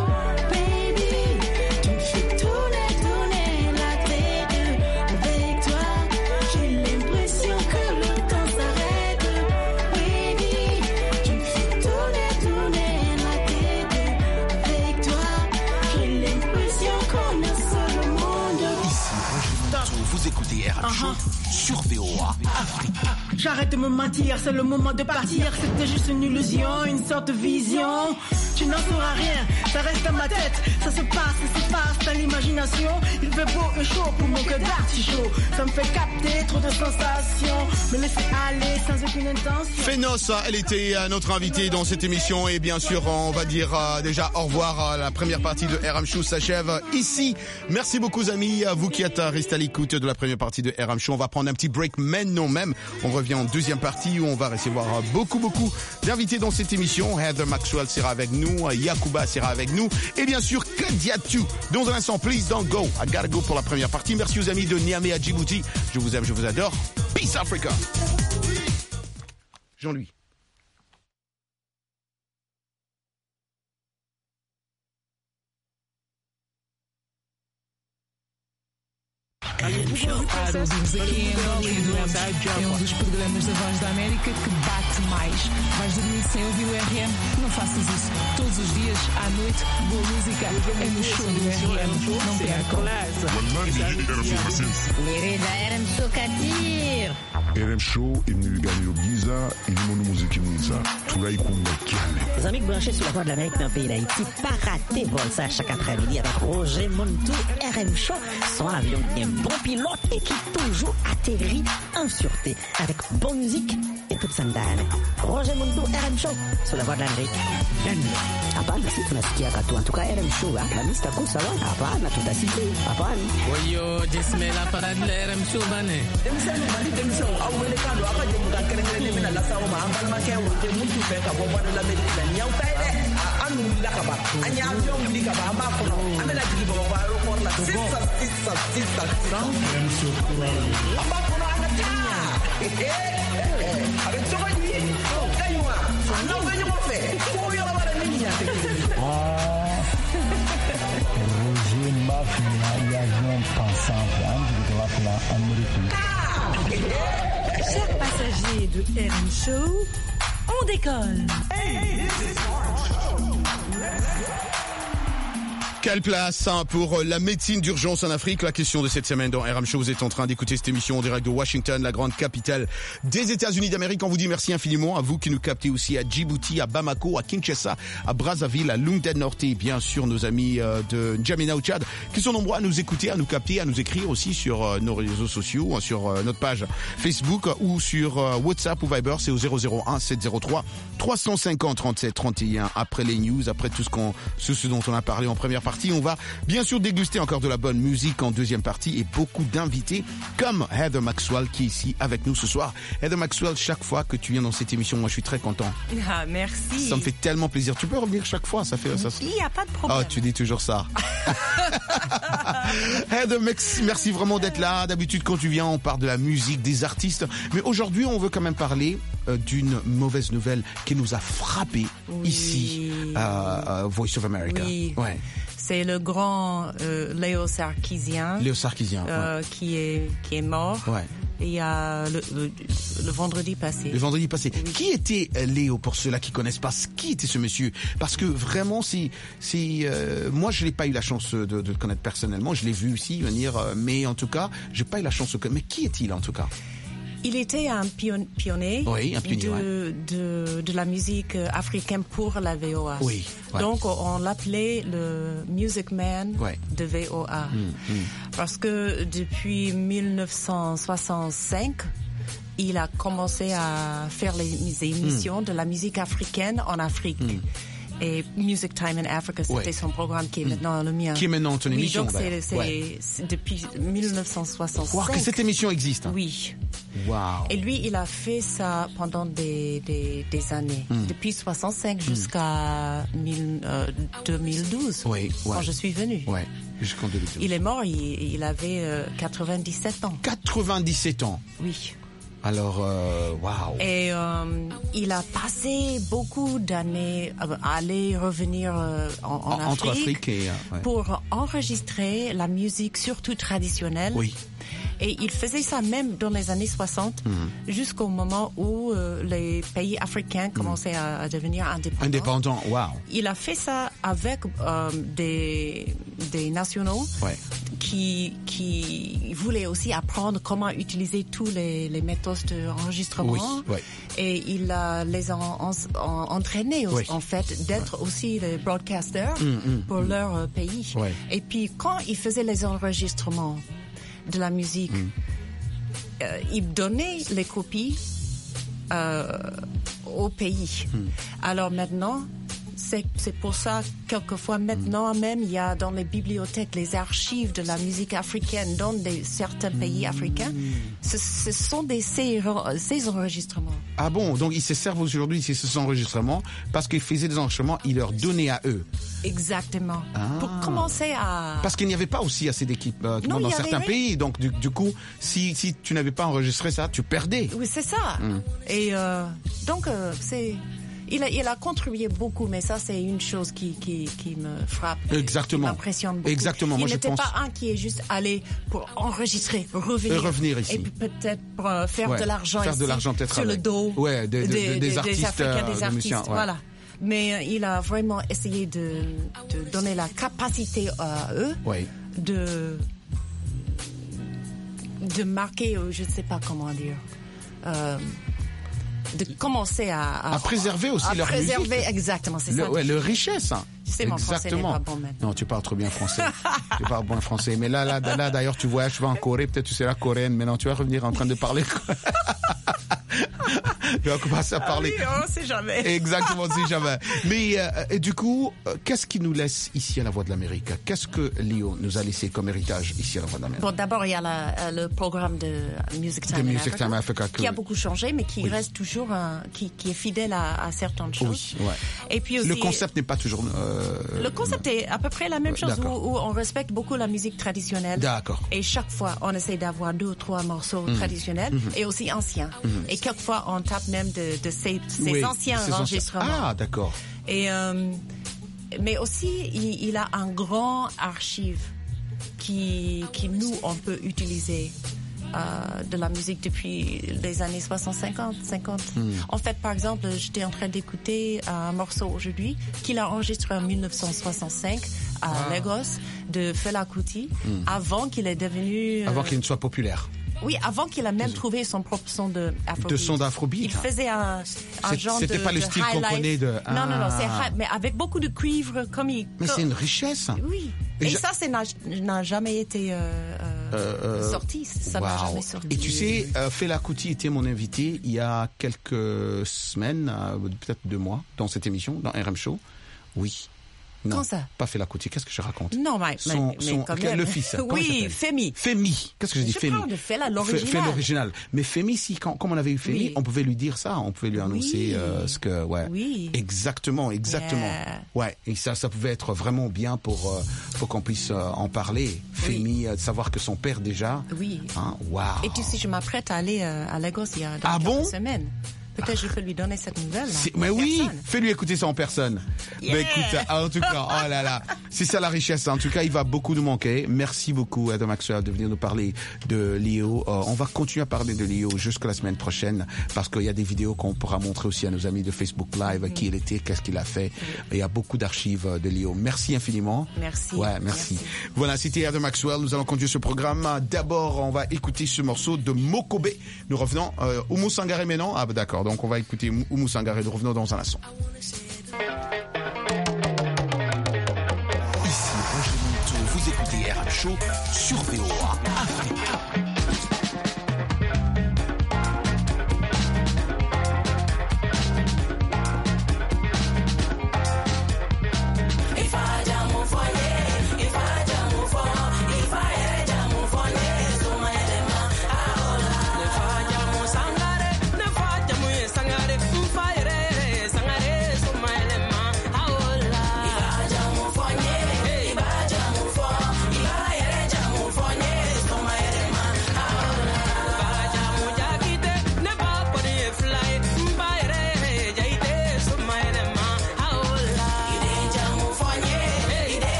Uh-huh. Sur V O A Afrique. J'arrête de me mentir, c'est le moment de partir. C'était juste une illusion, une sorte de vision. Tu n'en sauras rien, ça reste dans ma tête. Ça se passe, ça se passe dans l'imagination. Il fait beau et chaud pour mon cœur d'artichaut. Ça me fait capter trop de sensations. Me laisser aller sans aucune intention. Fénos, elle était notre invitée dans cette émission. Et bien sûr, on va dire euh, déjà au revoir. La première partie de R M Show s'achève ici. Merci beaucoup, amis. Vous qui êtes restés à l'écoute de la première partie de R M Show. On va prendre un petit break maintenant même. On revient en deuxième partie où on va recevoir beaucoup, beaucoup d'invités dans cette émission. Heather Maxwell sera avec nous. Yakuba sera avec nous. Et bien sûr, Kadiatu. Dans un instant, please don't go. I gotta go pour la première partie. Merci aux amis de Niamey à Djibouti. Je vous aime, je vous adore. Peace Africa. Jean-Louis. Ouvimos aqui em Angola e Doemos. É um dos programas da Voz da América que bate mais. Vais dormir sem ouvir o R M? Não faças isso. Todos os dias, à noite, boa música é no show do R M. Não percam. Querida R M Show Kadir. R M Show imnigani Giza ilimono muziki mwiza tulaikumba kiane. Les amis branchés sur la Voix de l'Amérique dans le pays d'Haïti, pas rater vol ça chaque après-midi avec Roger Monteau. R M Show, son avion qui est un bon pilote et qui toujours atterrit en sûreté avec bonne musique et toute sandale. Roger Monteau, R M Show sur la Voix de l'Amérique. Hapana, si tunasikia katu. En tout cas, R M Show, la mista kusa wa. Hapana, tutasikia. Hapana. Oyo, jismela parade la R M Show bane. Demisano bali demisano awelekano akaje mukakerengere mina la sawo ma ambal ma kewo te muntu fe ka bomba de la medina nyaw tayde anu la ka ba anya avion ndi ka ba ma ko amela jigi bo ba ro ko la sissa sissa sissa sissa amba ko na ana ta la américaine. Chers passagers de R M Show, on décolle. Quelle place hein, pour la médecine d'urgence en Afrique? La question de cette semaine dans R M Show. Vous êtes en train d'écouter cette émission en direct de Washington, la grande capitale des États-Unis d'Amérique. On vous dit merci infiniment à vous qui nous captez aussi à Djibouti, à Bamako, à Kinshasa, à Brazzaville, à Lunda Norte et bien sûr nos amis euh, de N'Djamena au Tchad qui sont nombreux à nous écouter, à nous capter, à nous écrire aussi sur euh, nos réseaux sociaux, sur euh, notre page Facebook ou sur euh, WhatsApp ou Viber. C'est au zéro zéro un sept zéro trois trois cent cinquante trente-sept trente et un. Après les news, après tout ce qu'on, ce, ce dont on a parlé en première partie. On va bien sûr déguster encore de la bonne musique en deuxième partie et beaucoup d'invités comme Heather Maxwell qui est ici avec nous ce soir. Heather Maxwell, chaque fois que tu viens dans cette émission, moi je suis très content. Ah, merci. Ça me fait tellement plaisir. Tu peux revenir chaque fois, ça fait ça. Il n'y a pas de problème. Oh, tu dis toujours ça. Heather, merci vraiment d'être là. D'habitude quand tu viens, on parle de la musique, des artistes, mais aujourd'hui on veut quand même parler euh, d'une mauvaise nouvelle qui nous a frappé oui. ici à uh, uh, Voice of America. Oui. Ouais. C'est le grand euh, Léo Sarkisian. Léo Sarkisian, euh, ouais. qui est qui est mort. Ouais. Il y a le, le, le vendredi passé. Le vendredi passé. Oui. Qui était Léo pour ceux-là qui connaissent pas? Qui était ce monsieur? Parce que vraiment, c'est c'est euh, moi je n'ai pas eu la chance de, de le connaître personnellement. Je l'ai vu ici venir, euh, mais en tout cas, j'ai pas eu la chance de connaître. Mais qui est-il en tout cas? Il était un pion- pionnier, oui, un pionnier de, ouais. de, de la musique africaine pour la V O A. Oui, ouais. Donc, on l'appelait le Music Man ouais. de V O A. Mmh, mmh. Parce que depuis mille neuf cent soixante-cinq, il a commencé à faire les émissions mmh. de la musique africaine en Afrique. Mmh. Et Music Time in Africa, c'était ouais. son programme qui est maintenant le mien. Qui est maintenant ton émission. Oui, donc c'est, c'est, ouais. c'est depuis mille neuf cent soixante-cinq. Voir que cette émission existe. Hein. Oui. Wow. Et lui, il a fait ça pendant des, des, des années. Mm. Depuis soixante-cinq mm. jusqu'à mille, euh, deux mille douze. Oui, ouais. Quand je suis venue. Ouais. Jusqu'en deux mille douze. Il est mort, il, il avait euh, quatre-vingt-dix-sept ans. quatre-vingt-dix-sept ans. Oui. Alors, euh, waouh. Et euh, il a passé beaucoup d'années à aller revenir euh, en, en, en Afrique, Afrique et, euh, ouais. pour enregistrer la musique, surtout traditionnelle. Oui. Et il faisait ça même dans les années soixante, mmh. jusqu'au moment où euh, les pays africains commençaient mmh. à, à devenir indépendants. Indépendants, waouh. Il a fait ça avec euh, des, des nationaux ouais. qui, qui voulaient aussi apprendre comment utiliser tous les, les méthodes d'enregistrement. Oui, ouais. Et il a les en, en, en, entraînés, oui. en fait, d'être ouais. aussi les broadcasters mmh, mmh, pour mmh. leur euh, pays. Ouais. Et puis, quand il faisait les enregistrements de la musique, mmh. euh, il donnait les copies euh, au pays. Mmh. Alors maintenant, c'est, c'est pour ça, quelquefois maintenant mmh. même, il y a dans les bibliothèques les archives de la musique africaine dans des, certains pays mmh. africains. Ce, ce sont des, ces, ces enregistrements. Ah bon, donc ils se servent aujourd'hui de ces enregistrements parce qu'ils faisaient des enregistrements, ils leur donnaient à eux. Exactement. Ah. Pour commencer à... Parce qu'il n'y avait pas aussi assez d'équipes euh, non, dans il y certains avait... pays. Donc du, du coup, si, si tu n'avais pas enregistré ça, tu perdais. Oui, c'est ça. Mm. Et euh, donc, euh, c'est... Il a, il a contribué beaucoup, mais ça, c'est une chose qui, qui, qui me frappe. Exactement. Qui m'impressionne beaucoup. Exactement. Il Moi, n'était je pense... pas un qui est juste allé pour enregistrer, revenir. Et revenir ici. Et puis peut-être pour euh, faire ouais. de l'argent faire ici. De l'argent peut-être sur avec. le dos. Ouais, des, des, des, des artistes. Des Africains, des euh, artistes. Musiciens, ouais. Voilà. Mais euh, il a vraiment essayé de, de donner la capacité à eux ouais. de, de marquer, je ne sais pas comment dire, euh, de commencer à... À, à préserver aussi à leur préserver, musique. Exactement, c'est le, ça. Ouais, le richesse. Hein. C'est mon français n'est pas bon maintenant. Non, tu parles trop bien français. Tu parles bon français. Mais là, là, là, d'ailleurs, tu voyages, tu vas en Corée, peut-être tu seras coréenne. Maintenant, tu vas revenir en train de parler... Je vais commencer à parler. Ah oui, on sait jamais. Exactement, on sait jamais. Mais euh, et du coup, euh, qu'est-ce qui nous laisse ici à la Voix de l'Amérique? Qu'est-ce que Léo nous a laissé comme héritage ici à la Voix de l'Amérique? Bon, d'abord, il y a la, le programme de Music Time, in Music Africa, Time Africa que... qui a beaucoup changé, mais qui oui. reste toujours, un, qui, qui est fidèle à, à certaines choses. Oui, ouais. Et puis aussi, le concept n'est pas toujours... Euh, le concept est à peu près la même chose, où, où on respecte beaucoup la musique traditionnelle. D'accord. Et chaque fois, on essaie d'avoir deux ou trois morceaux mmh. traditionnels mmh. et aussi anciens. Mmh. Et quelquefois, on tape même de, de ces, ces oui, anciens ces enregistrements. Anciens. Ah, d'accord. Et, euh, mais aussi, il, il a un grand archive qui, qui nous, on peut utiliser euh, de la musique depuis les années soixante, cinquante. Mm. En fait, par exemple, j'étais en train d'écouter un morceau aujourd'hui qu'il a enregistré en dix-neuf cent soixante-cinq à ah. Lagos de Fela Kuti, mm. avant qu'il est devenu... Avant euh, qu'il ne soit populaire. Oui, avant qu'il a même trouvé son propre son de Afrobeat. De son d'Afrobeat. Il faisait un, un genre de C'était pas le style qu'on connaît de... Ah. Non, non, non, c'est high, mais avec beaucoup de cuivre, comme il... Mais c'est une richesse. Oui. Et, Et ça, c'est n'a, n'a jamais été euh, euh, euh, sorti. Ça wow. n'a jamais sorti. Et tu sais, euh, Fela Kuti était mon invité il y a quelques semaines, euh, peut-être deux mois, dans cette émission, dans R M Show. Oui. Non, Quand ça pas Fela Kuti. Qu'est-ce que je raconte? Non, mais, son, mais, son, mais quand même. Le fils. Oui, Femi. Femi. Qu'est-ce que je dis? Je Femi. parle de Fela, l'original. Fela, l'original. Mais Femi, si, quand, comme on avait eu Femi, oui. on pouvait lui dire ça. On pouvait lui annoncer oui. euh, ce que, ouais. Oui. Exactement, exactement. Yeah. Ouais. Et ça, ça pouvait être vraiment bien pour, euh, pour qu'on puisse euh, en parler. Femi, oui. euh, de savoir que son père déjà. Oui. Hein, wow. Et tu sais, je m'apprête à aller euh, à Lagos il y a dans ah quelques bon? semaines. Peut-être je peux lui donner cette nouvelle. Là, mais oui, personne. Fais-lui écouter ça en personne. Yeah. Mais écoute, en tout cas, oh là là, c'est ça la richesse. En tout cas, il va beaucoup nous manquer. Merci beaucoup, Adam Maxwell, de venir nous parler de Léo. Euh, on va continuer à parler de Léo jusqu'à la semaine prochaine parce qu'il y a des vidéos qu'on pourra montrer aussi à nos amis de Facebook Live, mm. qui il était, qu'est-ce qu'il a fait. Mm. Il y a beaucoup d'archives de Léo. Merci infiniment. Merci. Ouais, merci. merci. Voilà, c'était Adam Maxwell. Nous allons continuer ce programme. D'abord, on va écouter ce morceau de Mokobe. Nous revenons. Euh, Oumou Sangaré maintenant. Ah, bah, d'accord. Donc, on va écouter Oumou Sangaré. Nous revenons dans un instant. Ici Roger Monteau, vous écoutez R M Show sur V O A Afrique.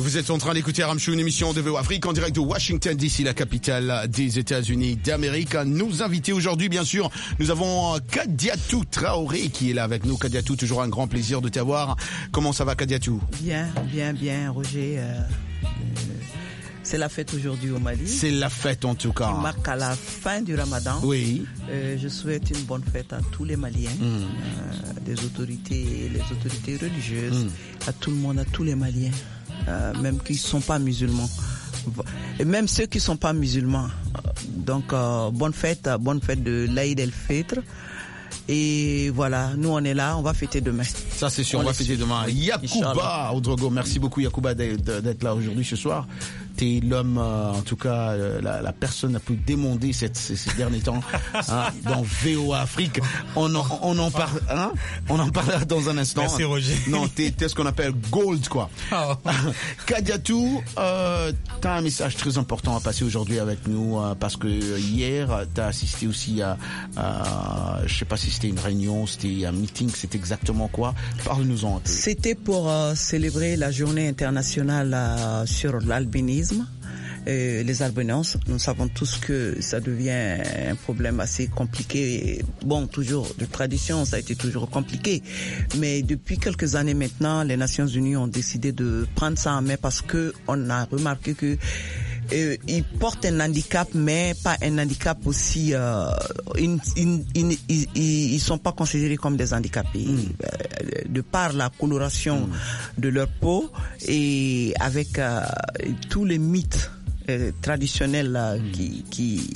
Vous êtes en train d'écouter R M Show, une émission de V O Afrique en direct de Washington D C, la capitale des États-Unis d'Amérique. Nos invités aujourd'hui, bien sûr, nous avons Kadiatou Traoré qui est là avec nous. Kadiatou, toujours un grand plaisir de t'avoir. Comment ça va, Kadiatou? Bien, bien, bien, Roger. Euh, euh, c'est la fête aujourd'hui au Mali. C'est la fête en tout cas. Qui marque à la fin du Ramadan. Oui. Euh, je souhaite une bonne fête à tous les Maliens, mm. euh, des autorités, les autorités religieuses, mm. à tout le monde, à tous les Maliens. Euh, même qui ne sont pas musulmans, et même ceux qui ne sont pas musulmans. Donc euh, bonne fête, bonne fête de l'Aïd el-Fitr. Et voilà, nous on est là, on va fêter demain. Ça c'est sûr, on, on va fêter demain. Yacouba Ouedraogo, merci beaucoup Yacouba d'être là aujourd'hui ce soir. T'es l'homme, euh, en tout cas, euh, la, la personne la plus démondée cette, ces, ces derniers temps hein, dans V O Afrique. On en, on en parle, hein, on en parlera dans un instant. Merci Roger. Non, t'es, t'es ce qu'on appelle gold quoi. Oh. Kadiatou, euh, t'as un message très important à passer aujourd'hui avec nous euh, parce que hier t'as assisté aussi à, à, je sais pas si c'était une réunion, c'était un meeting, c'était exactement quoi. Parle-nous-en un peu. C'était pour euh, célébrer la journée internationale euh, sur l'albinisme. Euh, les albinos, nous savons tous que ça devient un problème assez compliqué. Bon, toujours de tradition, ça a été toujours compliqué. Mais depuis quelques années maintenant, les Nations Unies ont décidé de prendre ça en main parce que on a remarqué que Euh, ils portent un handicap, mais pas un handicap aussi. Euh, ils, ils, ils, ils, ils sont pas considérés comme des handicapés mm. euh, de par la coloration mm. de leur peau et avec euh, tous les mythes euh, traditionnels euh, mm. qui, qui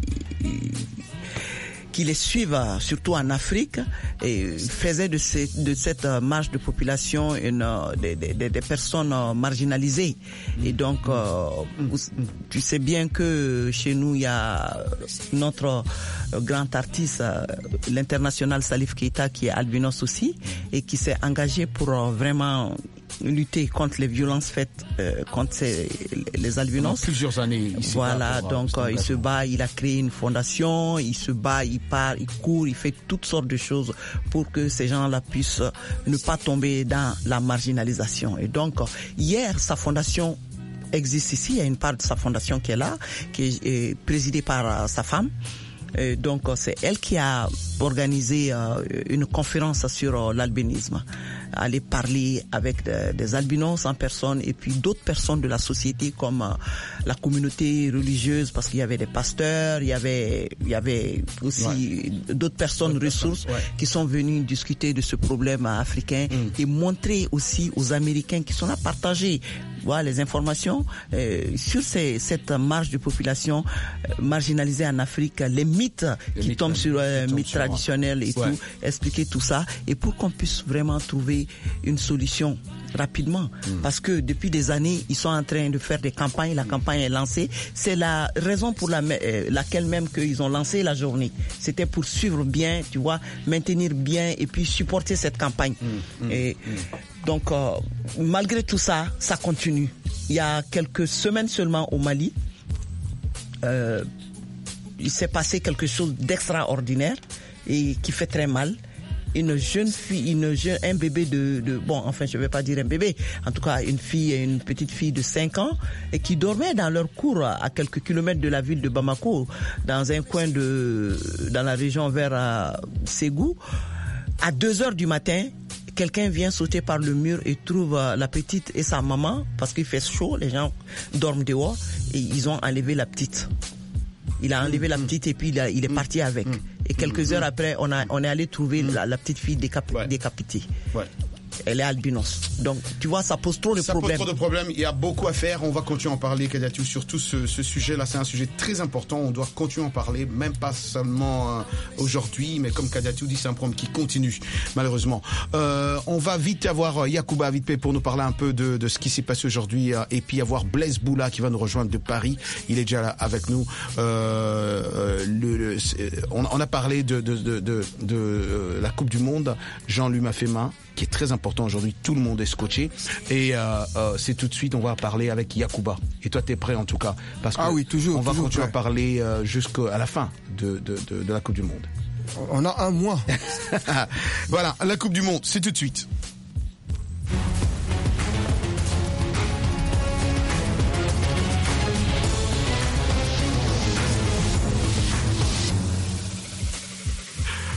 qui les suivent, surtout en Afrique, et faisaient de, ces, de cette marge de population une, des, des, des personnes marginalisées. Et donc, euh, tu sais bien que chez nous, il y a notre grand artiste, l'international Salif Keita, qui est albinos aussi, et qui s'est engagé pour vraiment lutter contre les violences faites euh, contre ces, les albinos. Plusieurs années. Il voilà, pour, donc euh, il se bat, il a créé une fondation, il se bat, il part, il court, il fait toutes sortes de choses pour que ces gens-là puissent ne pas tomber dans la marginalisation. Et donc, hier, sa fondation existe ici, il y a une part de sa fondation qui est là, qui est, est présidée par euh, sa femme. Et donc, c'est elle qui a organisé euh, une conférence sur euh, l'albinisme. Aller parler avec de, des albinos en personne et puis d'autres personnes de la société comme euh, la communauté religieuse, parce qu'il y avait des pasteurs, il y avait, il y avait aussi ouais. d'autres personnes d'autres ressources personnes, ouais. qui sont venues discuter de ce problème africain mm. et montrer aussi aux Américains qui sont là partager voilà, les informations euh, sur ces, cette marge de population euh, marginalisée en Afrique, les mythes les qui mythes, tombent sur les euh, mythes traditionnels et ouais. tout, expliquer tout ça et pour qu'on puisse vraiment trouver une solution rapidement mmh. parce que depuis des années ils sont en train de faire des campagnes, la campagne est lancée, c'est la raison pour la, euh, laquelle même qu'ils ont lancé la journée, c'était pour suivre bien, tu vois, maintenir bien et puis supporter cette campagne mmh. et mmh. donc euh, malgré tout ça, ça continue. Il y a quelques semaines seulement au Mali euh, il s'est passé quelque chose d'extraordinaire et qui fait très mal. Une jeune fille, une jeune, un bébé de, de, bon, enfin, je vais pas dire un bébé, en tout cas, une fille, une petite fille de cinq ans, et qui dormait dans leur cour à quelques kilomètres de la ville de Bamako, dans un coin de, dans la région vers euh, Ségou. À deux heures du matin, quelqu'un vient sauter par le mur et trouve euh, la petite et sa maman, parce qu'il fait chaud, les gens dorment dehors, et ils ont enlevé la petite. Il a enlevé mmh, la petite et puis il, a, il est mmh, parti avec. Mmh, et quelques mmh, heures après, on, a, on est allé trouver mmh. la, la petite fille décap- ouais. décapitée. Ouais. Elle est albinos. Donc, tu vois, ça pose trop de ça problèmes. Ça pose trop de problèmes. Il y a beaucoup à faire. On va continuer à en parler, Kadiatou, sur tout ce, ce sujet-là. C'est un sujet très important. On doit continuer à en parler, même pas seulement euh, aujourd'hui, mais comme Kadiatou dit, c'est un problème qui continue, malheureusement. Euh, on va vite avoir Yacouba Vite pour nous parler un peu de, de ce qui s'est passé aujourd'hui, euh, et puis avoir Blaise Boula qui va nous rejoindre de Paris. Il est déjà là avec nous. Euh, le, le, on, on a parlé de, de, de, de, de euh, la Coupe du Monde. Jean-Louis m'a fait main, qui est très important aujourd'hui, tout le monde est scotché et euh, euh, c'est tout de suite on va parler avec Yacouba et toi t'es prêt en tout cas parce que ah oui, toujours, on va toujours continuer prêt. à parler euh, jusqu'à la fin de, de, de, de la Coupe du Monde. On a un mois. Voilà, la Coupe du Monde, c'est tout de suite.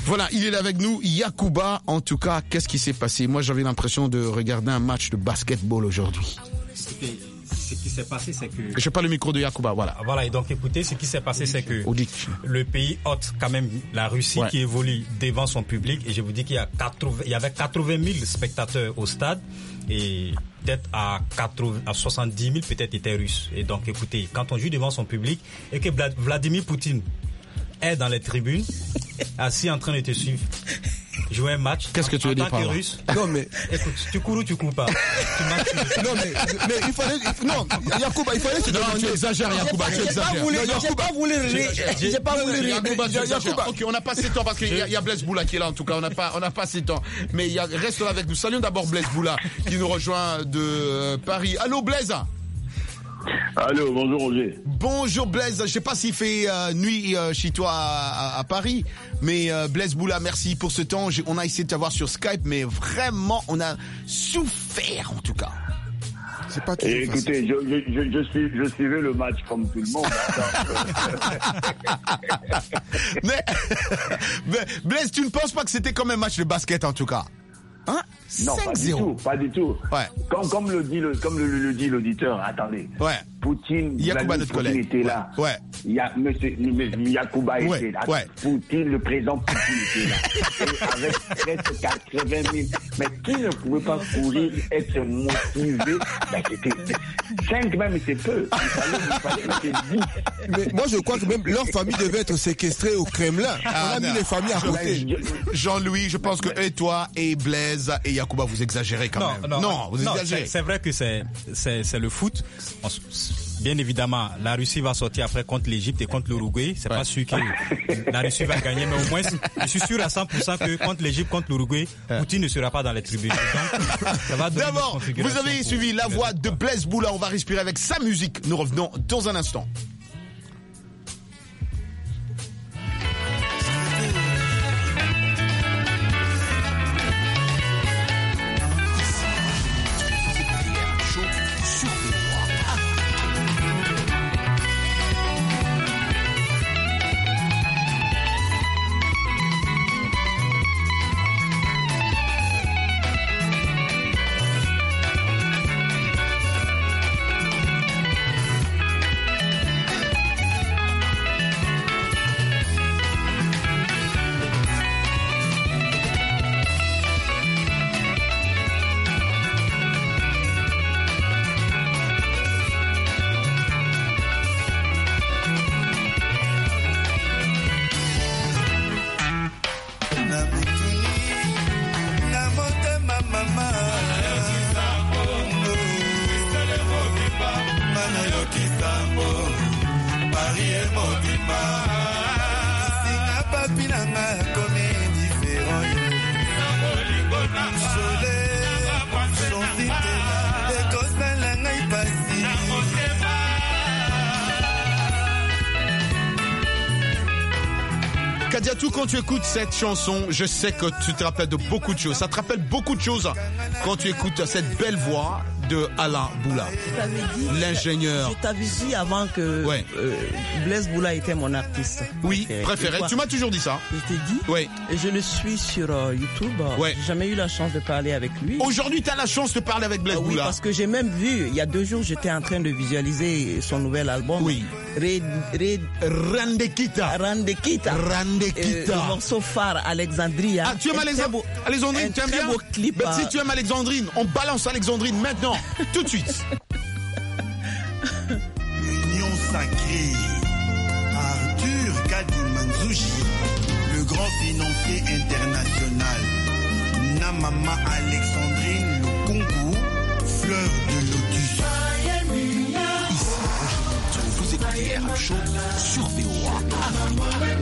Voilà, il est là avec nous, Yacouba. En tout cas, qu'est-ce qui s'est passé? Moi, j'avais l'impression de regarder un match de basketball aujourd'hui. Écoutez, ce qui s'est passé, c'est que... Je parle le micro de Yacouba, voilà. Voilà, et donc écoutez, ce qui s'est passé, c'est que Audit. le pays hôte, quand même, la Russie, Ouais. qui évolue devant son public, et je vous dis qu'il y a quatre-vingts, il y avait quatre-vingt mille spectateurs au stade, et peut-être à, quatre-vingts, à soixante-dix mille peut-être étaient russes. Et donc écoutez, quand on joue devant son public, et que Vlad- Vladimir Poutine est dans les tribunes, assis en train de te suivre, jouer un match. Qu'est-ce que tu veux dire par là? Russe. Non mais écoute, tu cours ou tu cours pas. Tu non mais, mais il fallait non Yacouba, il fallait se Non, demander. tu exagères, Yacouba, tu exagères. J'ai pas voulu, Non, j'ai pas voulu rire. J'ai- J'ai pas voulu rire. Yacouba, tu exagères. Yacouba. Ok, on n'a pas assez de temps parce qu'il y, a- il y a Blaise Boula qui est là en tout cas. On n'a pas, on n'a pas assez de temps. Mais il y a, reste là avec nous. Saluons d'abord Blaise Boula qui nous rejoint de euh, Paris. Allô Blaise. Allô, bonjour Roger. Bonjour Blaise, je sais pas s'il fait euh, nuit euh, chez toi à, à, à Paris, mais euh, Blaise Boula, merci pour ce temps. J'ai- on a essayé de t'avoir sur Skype, mais vraiment, on a souffert en tout cas. C'est pas Et écoutez, je, je, je, je, suis, je suivais le match comme tout le monde. mais, mais Blaise, tu ne penses pas que c'était comme un match de basket en tout cas? Hein? Non, pas du tout, pas du tout. Ouais. Comme, comme le dit le, comme le, le dit l'auditeur, attendez. Ouais. Poutine, Yacouba, Vladimir notre Poutine collègue. était là. Ouais. Il y a monsieur, monsieur Yacouba Ouais, était là. ouais. Poutine, le président Poutine était là. Et avec presque quatre-vingt mille. Mais qui ne pouvait pas courir, être motivé? Ben, c'était cinq même, c'est peu. Il fallait, il fallait être dix. Mais moi je crois que même leur famille devait être séquestrée au Kremlin. On a Ah, mis non. les familles à côté. Jean-Louis, je pense que et toi et Blaise et Yacouba, vous exagérez quand même. Non, vous exagérez. c'est- C'est vrai que c'est, c'est, c'est le foot. On s- Bien évidemment, la Russie va sortir après contre l'Égypte et contre l'Uruguay. C'est pas sûr que la Russie va gagner, mais au moins, je suis sûr à cent pour cent que contre l'Égypte, contre l'Uruguay, Poutine ne sera pas dans les tribunes. Donc, ça va donner une D'abord, configuration vous avez pour- suivi la voix de Blaise Boula. On va respirer avec sa musique. Nous revenons dans un instant. na mituni na motema mama mana yokisambo pari emobima singa papi nanga komi diferent sole sonsitela ekosala ngai pasi Kadiatou, quand tu écoutes cette chanson, je sais que tu te rappelles de beaucoup de choses. Ça te rappelle beaucoup de choses quand tu écoutes cette belle voix de Alain Boula, l'ingénieur. Je t'avais dit avant que Ouais. euh, Blaise Boula était mon artiste. Oui, préféré. Tu m'as toujours dit ça. Je t'ai dit. Oui. Et je le suis sur euh, YouTube. Ouais. J'ai jamais eu la chance de parler avec lui. Aujourd'hui, tu as la chance de parler avec Blaise Ah oui, Boula. parce que j'ai même vu, il y a deux jours, j'étais en train de visualiser son nouvel album. Oui. Red, Red, Randekita. Randekita. Randekita. Euh, le morceau phare, Alexandria. Ah, tu aimes Un Alexandrine très beau- Alexandrine, un tu aimes très bien beau clip, Ben, Si euh, tu aimes Alexandrine, on balance Alexandrine maintenant, tout de suite. Union sacrée. Arthur Kadi Manzouchi, le grand financier international. Namama Alexandrine, le Congo, fleur de lotus. Ici, vous écoutez R M Show sur V O A.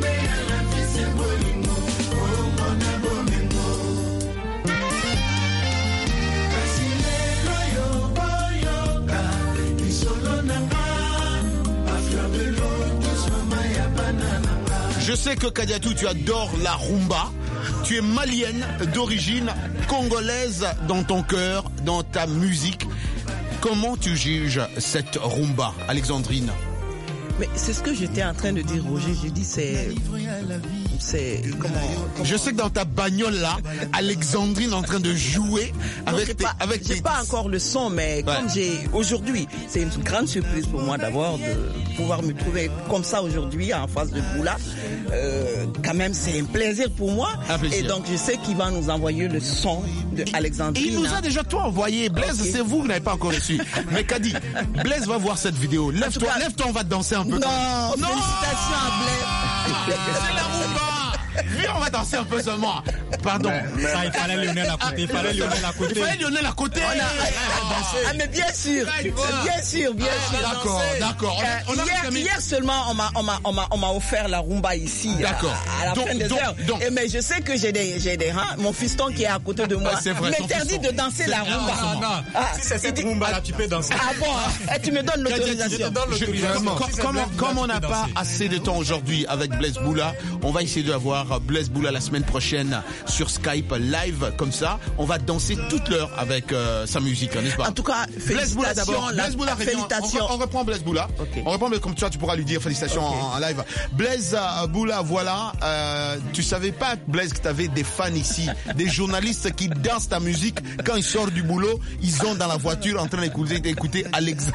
Je sais que Kadiatou, tu adores la rumba. Tu es malienne d'origine, congolaise dans ton cœur, dans ta musique. Comment tu juges cette rumba, Alexandrine? Mais c'est ce que j'étais en train de dire, Roger. J'ai dit, c'est... C'est... Comment, comment... Je sais que dans ta bagnole, là, Alexandrine est en train de jouer avec j'ai tes... Pas, avec j'ai tes... pas encore le son, mais ouais. Comme j'ai... Aujourd'hui, c'est une grande surprise pour moi d'abord de pouvoir me trouver comme ça aujourd'hui en face de Boula. Euh, quand même, c'est un plaisir pour moi. Plaisir. Et donc, je sais qu'il va nous envoyer le son de Alexandrine. Il nous a déjà tout envoyé. Blaise, okay. C'est vous qui n'avez pas encore reçu. Mais Kadi, Blaise va voir cette vidéo. Lève-toi, cas... lève-toi, on va danser un peu. Non, non, félicitations à Blaise. C'est la rumba. Viens, on va danser un peu seulement. Pardon. Mais, mais... Ça, il fallait Lionel à côté. Il fallait Lionel à côté. Il fallait Lionel à côté. On a... ah, mais bien sûr. Bien sûr, bien sûr. Ah, d'accord, d'accord. Euh, on a, on a hier, mis... hier seulement, on m'a, on m'a, on m'a, on m'a offert la rumba ici. D'accord. À, à la donc, fin des donc, heures. Donc. Et mais je sais que j'ai des, j'ai des, hein, mon fiston qui est à côté de moi. Ah, c'est vrai. M'interdit de danser c'est... la rumba. Non, non, non. Ah, si c'est cette rumba là, tu peux danser. Ah bon, hein? Tu me donnes l'autorisation. Comme on n'a pas assez de temps aujourd'hui avec Blaise Boula, on va essayer d'avoir Blaise Boula la semaine prochaine sur Skype live comme ça. On va danser toute l'heure avec euh, sa musique, n'est-ce pas? En tout cas, félicitations. Blaise Boula, félicitations. On, on reprend Blaise Boula. Okay. On reprend comme ça, tu pourras lui dire félicitations okay. en, en live. Blaise Boula, voilà. Euh, tu savais pas, Blaise, que tu avais des fans ici, des journalistes qui dansent ta musique quand ils sortent du boulot. Ils sont dans la voiture en train d'écouter, d'écouter Alex.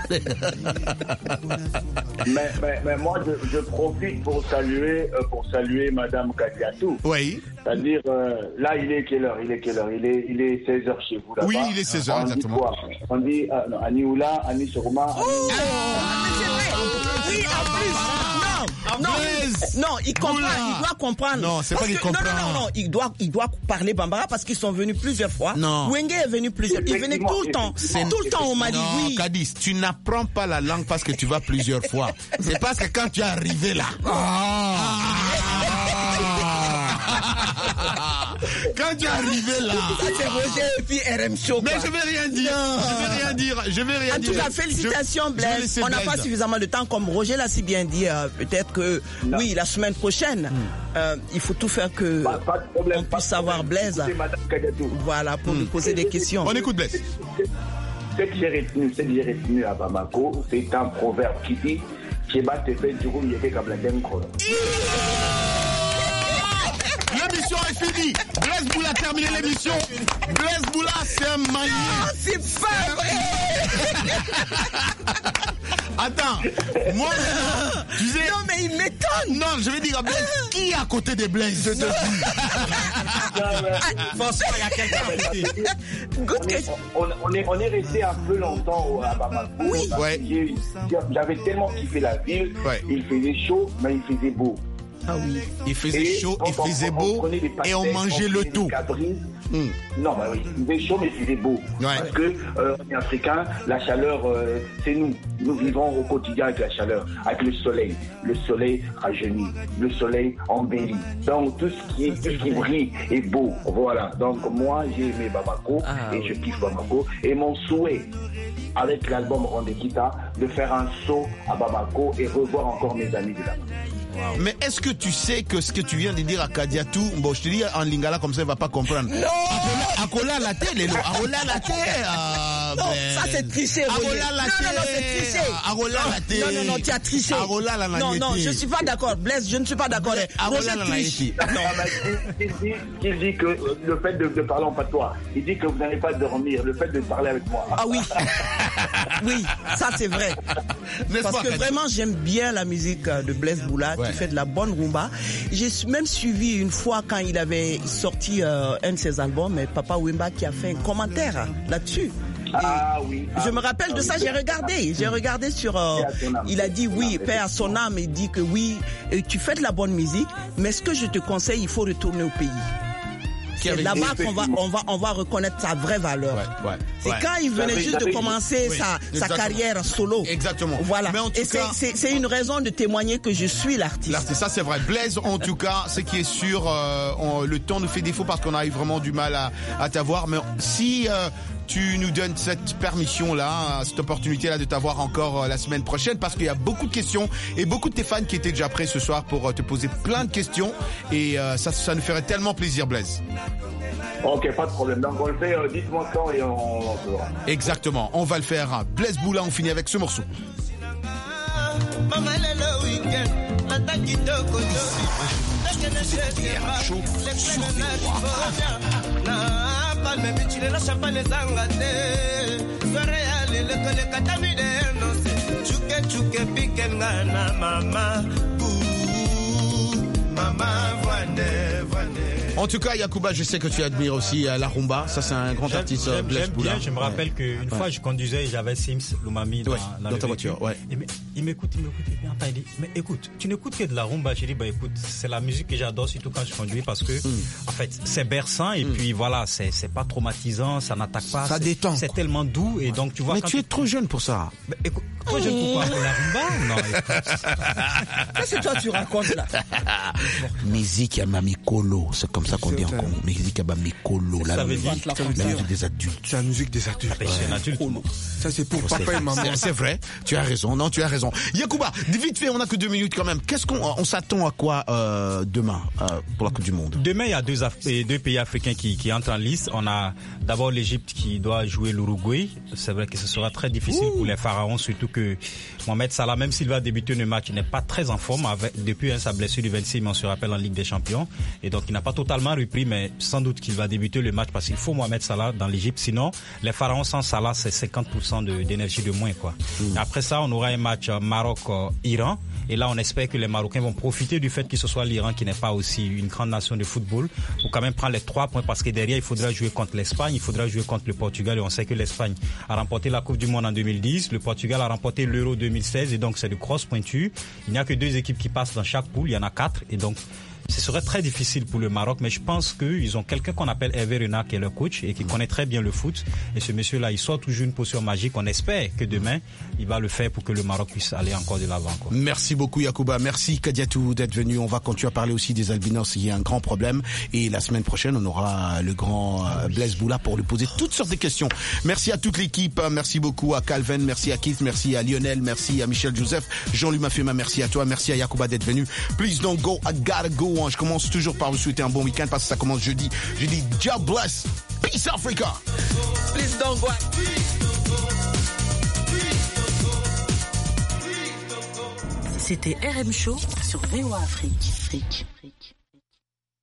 mais, mais, mais moi, je, je profite pour saluer, euh, pour saluer Madame Kadiatou. Oui. C'est-à-dire, euh, là, il est quelle heure? Il est quelle heure? Il est, il est seize heures chez vous, là-bas. Oui, il est seize heures, on exactement. Dit quoi? On dit, euh, non, Anioula, Ani Surma. Oh, Ani... ah, mais c'est vrai. Oui, en plus. Non, non, non, il comprend, il doit comprendre. Non, c'est pas qu'il comprend. Non, non, non, non, il doit, il doit parler Bambara parce qu'ils sont venus plusieurs fois. Non. Wenge est venu plusieurs, il venait tout le temps. C'est tout le temps au Mali. Non, oui. Kadis, tu n'apprends pas la langue parce que tu vas plusieurs fois. C'est parce que quand tu es arrivé là. Ah. Quand tu es arrivé là. Ça c'est Roger et puis R M Show. Mais je vais rien dire. Non. Je vais rien dire. Je vais rien en dire. En tout cas, félicitations je, Blaise. Je On n'a pas suffisamment de temps comme Roger l'a si bien dit. Euh, peut-être que non. Oui, la semaine prochaine, hmm. euh, il faut tout faire que pas, pas problème, on puisse savoir Blaise. Voilà, pour hmm. lui poser des questions. On écoute Blaise. Ce que j'ai retenu, ce que j'ai retenu à Bamako, c'est un proverbe qui dit Cheba te fait du coup, il y avait comme la denko. L'émission est finie. Blaise Boula a terminé l'émission. Blaise Boula, c'est un manier. Non, c'est pas vrai. Attends, moi, tu sais... Non, mais il m'étonne. Non, je vais dire à Blaise, qui est à côté de Blaise, je te dis. François, il y a quelqu'un à côté. On, on, est, on est resté un peu longtemps à Bamako. Oui. Ouais. J'avais tellement kiffé la ville. Ouais. Il faisait chaud, mais il faisait beau. Ah oui. Il faisait et chaud, il faisait beau, et on mangeait le tout. Mmh. Non, bah oui, il faisait chaud, mais il faisait beau. Ouais. Parce que, euh, on est africains, la chaleur, euh, c'est nous. Nous vivons au quotidien avec la chaleur, avec le soleil. Le soleil rajeunit, le soleil embellit. Donc, tout ce qui, tout ce qui brille est beau. Voilà. Donc, moi, j'ai aimé Bamako, ah, et oui. je kiffe Bamako. Et mon souhait, avec l'album Rondekita, de faire un saut à Bamako et revoir encore mes amis de là-bas. Wow. Mais est-ce que tu sais que ce que tu viens de dire à Kadiatou, bon, je te dis en lingala comme ça, il va pas comprendre. Non! Akola la télé, Akola la télé. Non, ben... ça c'est triché. Akola la télé. Non, non, non, c'est triché. Akola la télé. Non, non, non, tu as triché. Akola la Non, non, je suis pas d'accord. Blaise, je ne suis pas d'accord. Akola la triche. Il dit que le fait de, de parler en patois, il dit que vous n'allez pas dormir, le fait de parler avec moi. Ah oui. Oui, ça c'est vrai. Parce que vraiment, j'aime bien la musique de Blaise Boula. Ouais. Qui fait de la bonne rumba. J'ai même suivi une fois quand il avait sorti euh, un de ses albums, mais Papa Wemba qui a fait un commentaire là-dessus. Ah oui. Je ah, me rappelle ah, de ça, oui. j'ai regardé. J'ai regardé sur... Euh, il a dit oui, paix à son âme. Il dit que oui, tu fais de la bonne musique, mais ce que je te conseille, il faut retourner au pays. C'est là-bas qu'on va, on va, on va reconnaître sa vraie valeur. Ouais, ouais, c'est ouais. quand il venait juste de commencer oui, sa, sa carrière solo. Exactement. Voilà. Mais en tout Et cas, c'est, c'est une raison de témoigner que je suis l'artiste. L'artiste, ça c'est vrai. Blaise, en tout cas, ce qui est sûr, euh, on, le temps nous fait défaut parce qu'on a eu vraiment du mal à, à t'avoir. Mais si euh, tu nous donnes cette permission-là, cette opportunité-là de t'avoir encore euh, la semaine prochaine, parce qu'il y a beaucoup de questions et beaucoup de tes fans qui étaient déjà prêts ce soir pour euh, te poser plein de questions. Et euh, ça, ça nous ferait tellement plaisir, Blaise. Ok, pas de problème. Donc on le fait, euh, dites-moi quand et on, on fera. Exactement, on va le faire. Blaise Boula, on finit avec ce morceau. En tout cas, Yacouba, je sais que tu admires aussi la rumba. Ça, c'est un grand j'aime, artiste. J'aime, Blaise j'aime Boula. bien. Je me rappelle ouais. qu'une ouais. fois, je conduisais et j'avais Sims Lumami dans, ouais, dans, dans ta voiture. Ouais. Et il m'écoute, il m'écoute. Il m'entend, il dit, mais écoute, tu n'écoutes que de la rumba. J'ai dit, bah écoute, c'est la musique que j'adore, surtout quand je conduis, parce que, mm. en fait, c'est berçant et mm. puis voilà, c'est, c'est pas traumatisant, ça n'attaque pas. Ça c'est, détend. C'est tellement doux et donc tu vois. Mais quand tu es trop jeune pour ça. Bah, écoute, trop jeune pour quoi? Pour la rumba? Non, écoute. Qu'est-ce que toi tu racontes là? Musique à Mamikolo, c'est comme ça qu'on dit en Congo. Musique à Mamikolo, la musique des adultes. C'est la musique des adultes. Ah, c'est un adulte. Ça c'est pour papa et maman. C'est, c'est vrai, tu as raison, non, tu as raison. Yacouba, vite fait, on n'a que deux minutes quand même. Qu'est-ce qu'on on s'attend à quoi euh, demain euh, pour la Coupe du Monde? Demain, il y a deux, Af- deux pays africains qui, qui entrent en liste. On a d'abord l'Égypte qui doit jouer l'Uruguay. C'est vrai que ce sera très difficile Ouh. pour les Pharaons, surtout que Mohamed Salah, même s'il va débuter le match, n'est pas très en forme avec, depuis hein, sa blessure du vingt-six, mais on se rappelle en Ligue des Champions. Et donc, il n'a pas totalement repris, mais sans doute qu'il va débuter le match parce qu'il faut Mohamed Salah dans l'Égypte. Sinon, les Pharaons sans Salah, c'est cinquante pour cent de, d'énergie de moins, quoi. Mmh. Après ça, on aura un match Maroc-Iran. Et là, on espère que les Marocains vont profiter du fait que ce soit l'Iran qui n'est pas aussi une grande nation de football pour quand même prendre les trois points parce que derrière, il faudra jouer contre l'Espagne, il faudra jouer contre le Portugal et on sait que l'Espagne a remporté la Coupe du Monde en deux mille dix, le Portugal a remporté l'Euro deux mille seize et donc c'est de grosses pointures. Il n'y a que deux équipes qui passent dans chaque poule, il y en a quatre et donc ce serait très difficile pour le Maroc, mais je pense qu'ils ont quelqu'un qu'on appelle Hervé Renard qui est leur coach et qui connaît très bien le foot. Et ce monsieur-là, il sort toujours une potion magique. On espère que demain, il va le faire pour que le Maroc puisse aller encore de l'avant, quoi. Merci beaucoup, Yacouba. Merci, Kadiatou, d'être venu. On va continuer à parler aussi des albinos. Il y a un grand problème. Et la semaine prochaine, on aura le grand Blaise Boula pour lui poser toutes sortes de questions. Merci à toute l'équipe. Merci beaucoup à Calvin. Merci à Keith. Merci à Lionel. Merci à Michel Joseph. Jean-Luc Mafema. Merci à toi. Merci à Yacouba d'être venu. Please don't go. I gotta go. Je commence toujours par vous souhaiter un bon week-end parce que ça commence jeudi. Je dis God bless. Peace Africa. Please don't go. C'était R M Show sur V O A Afrique. Afrique.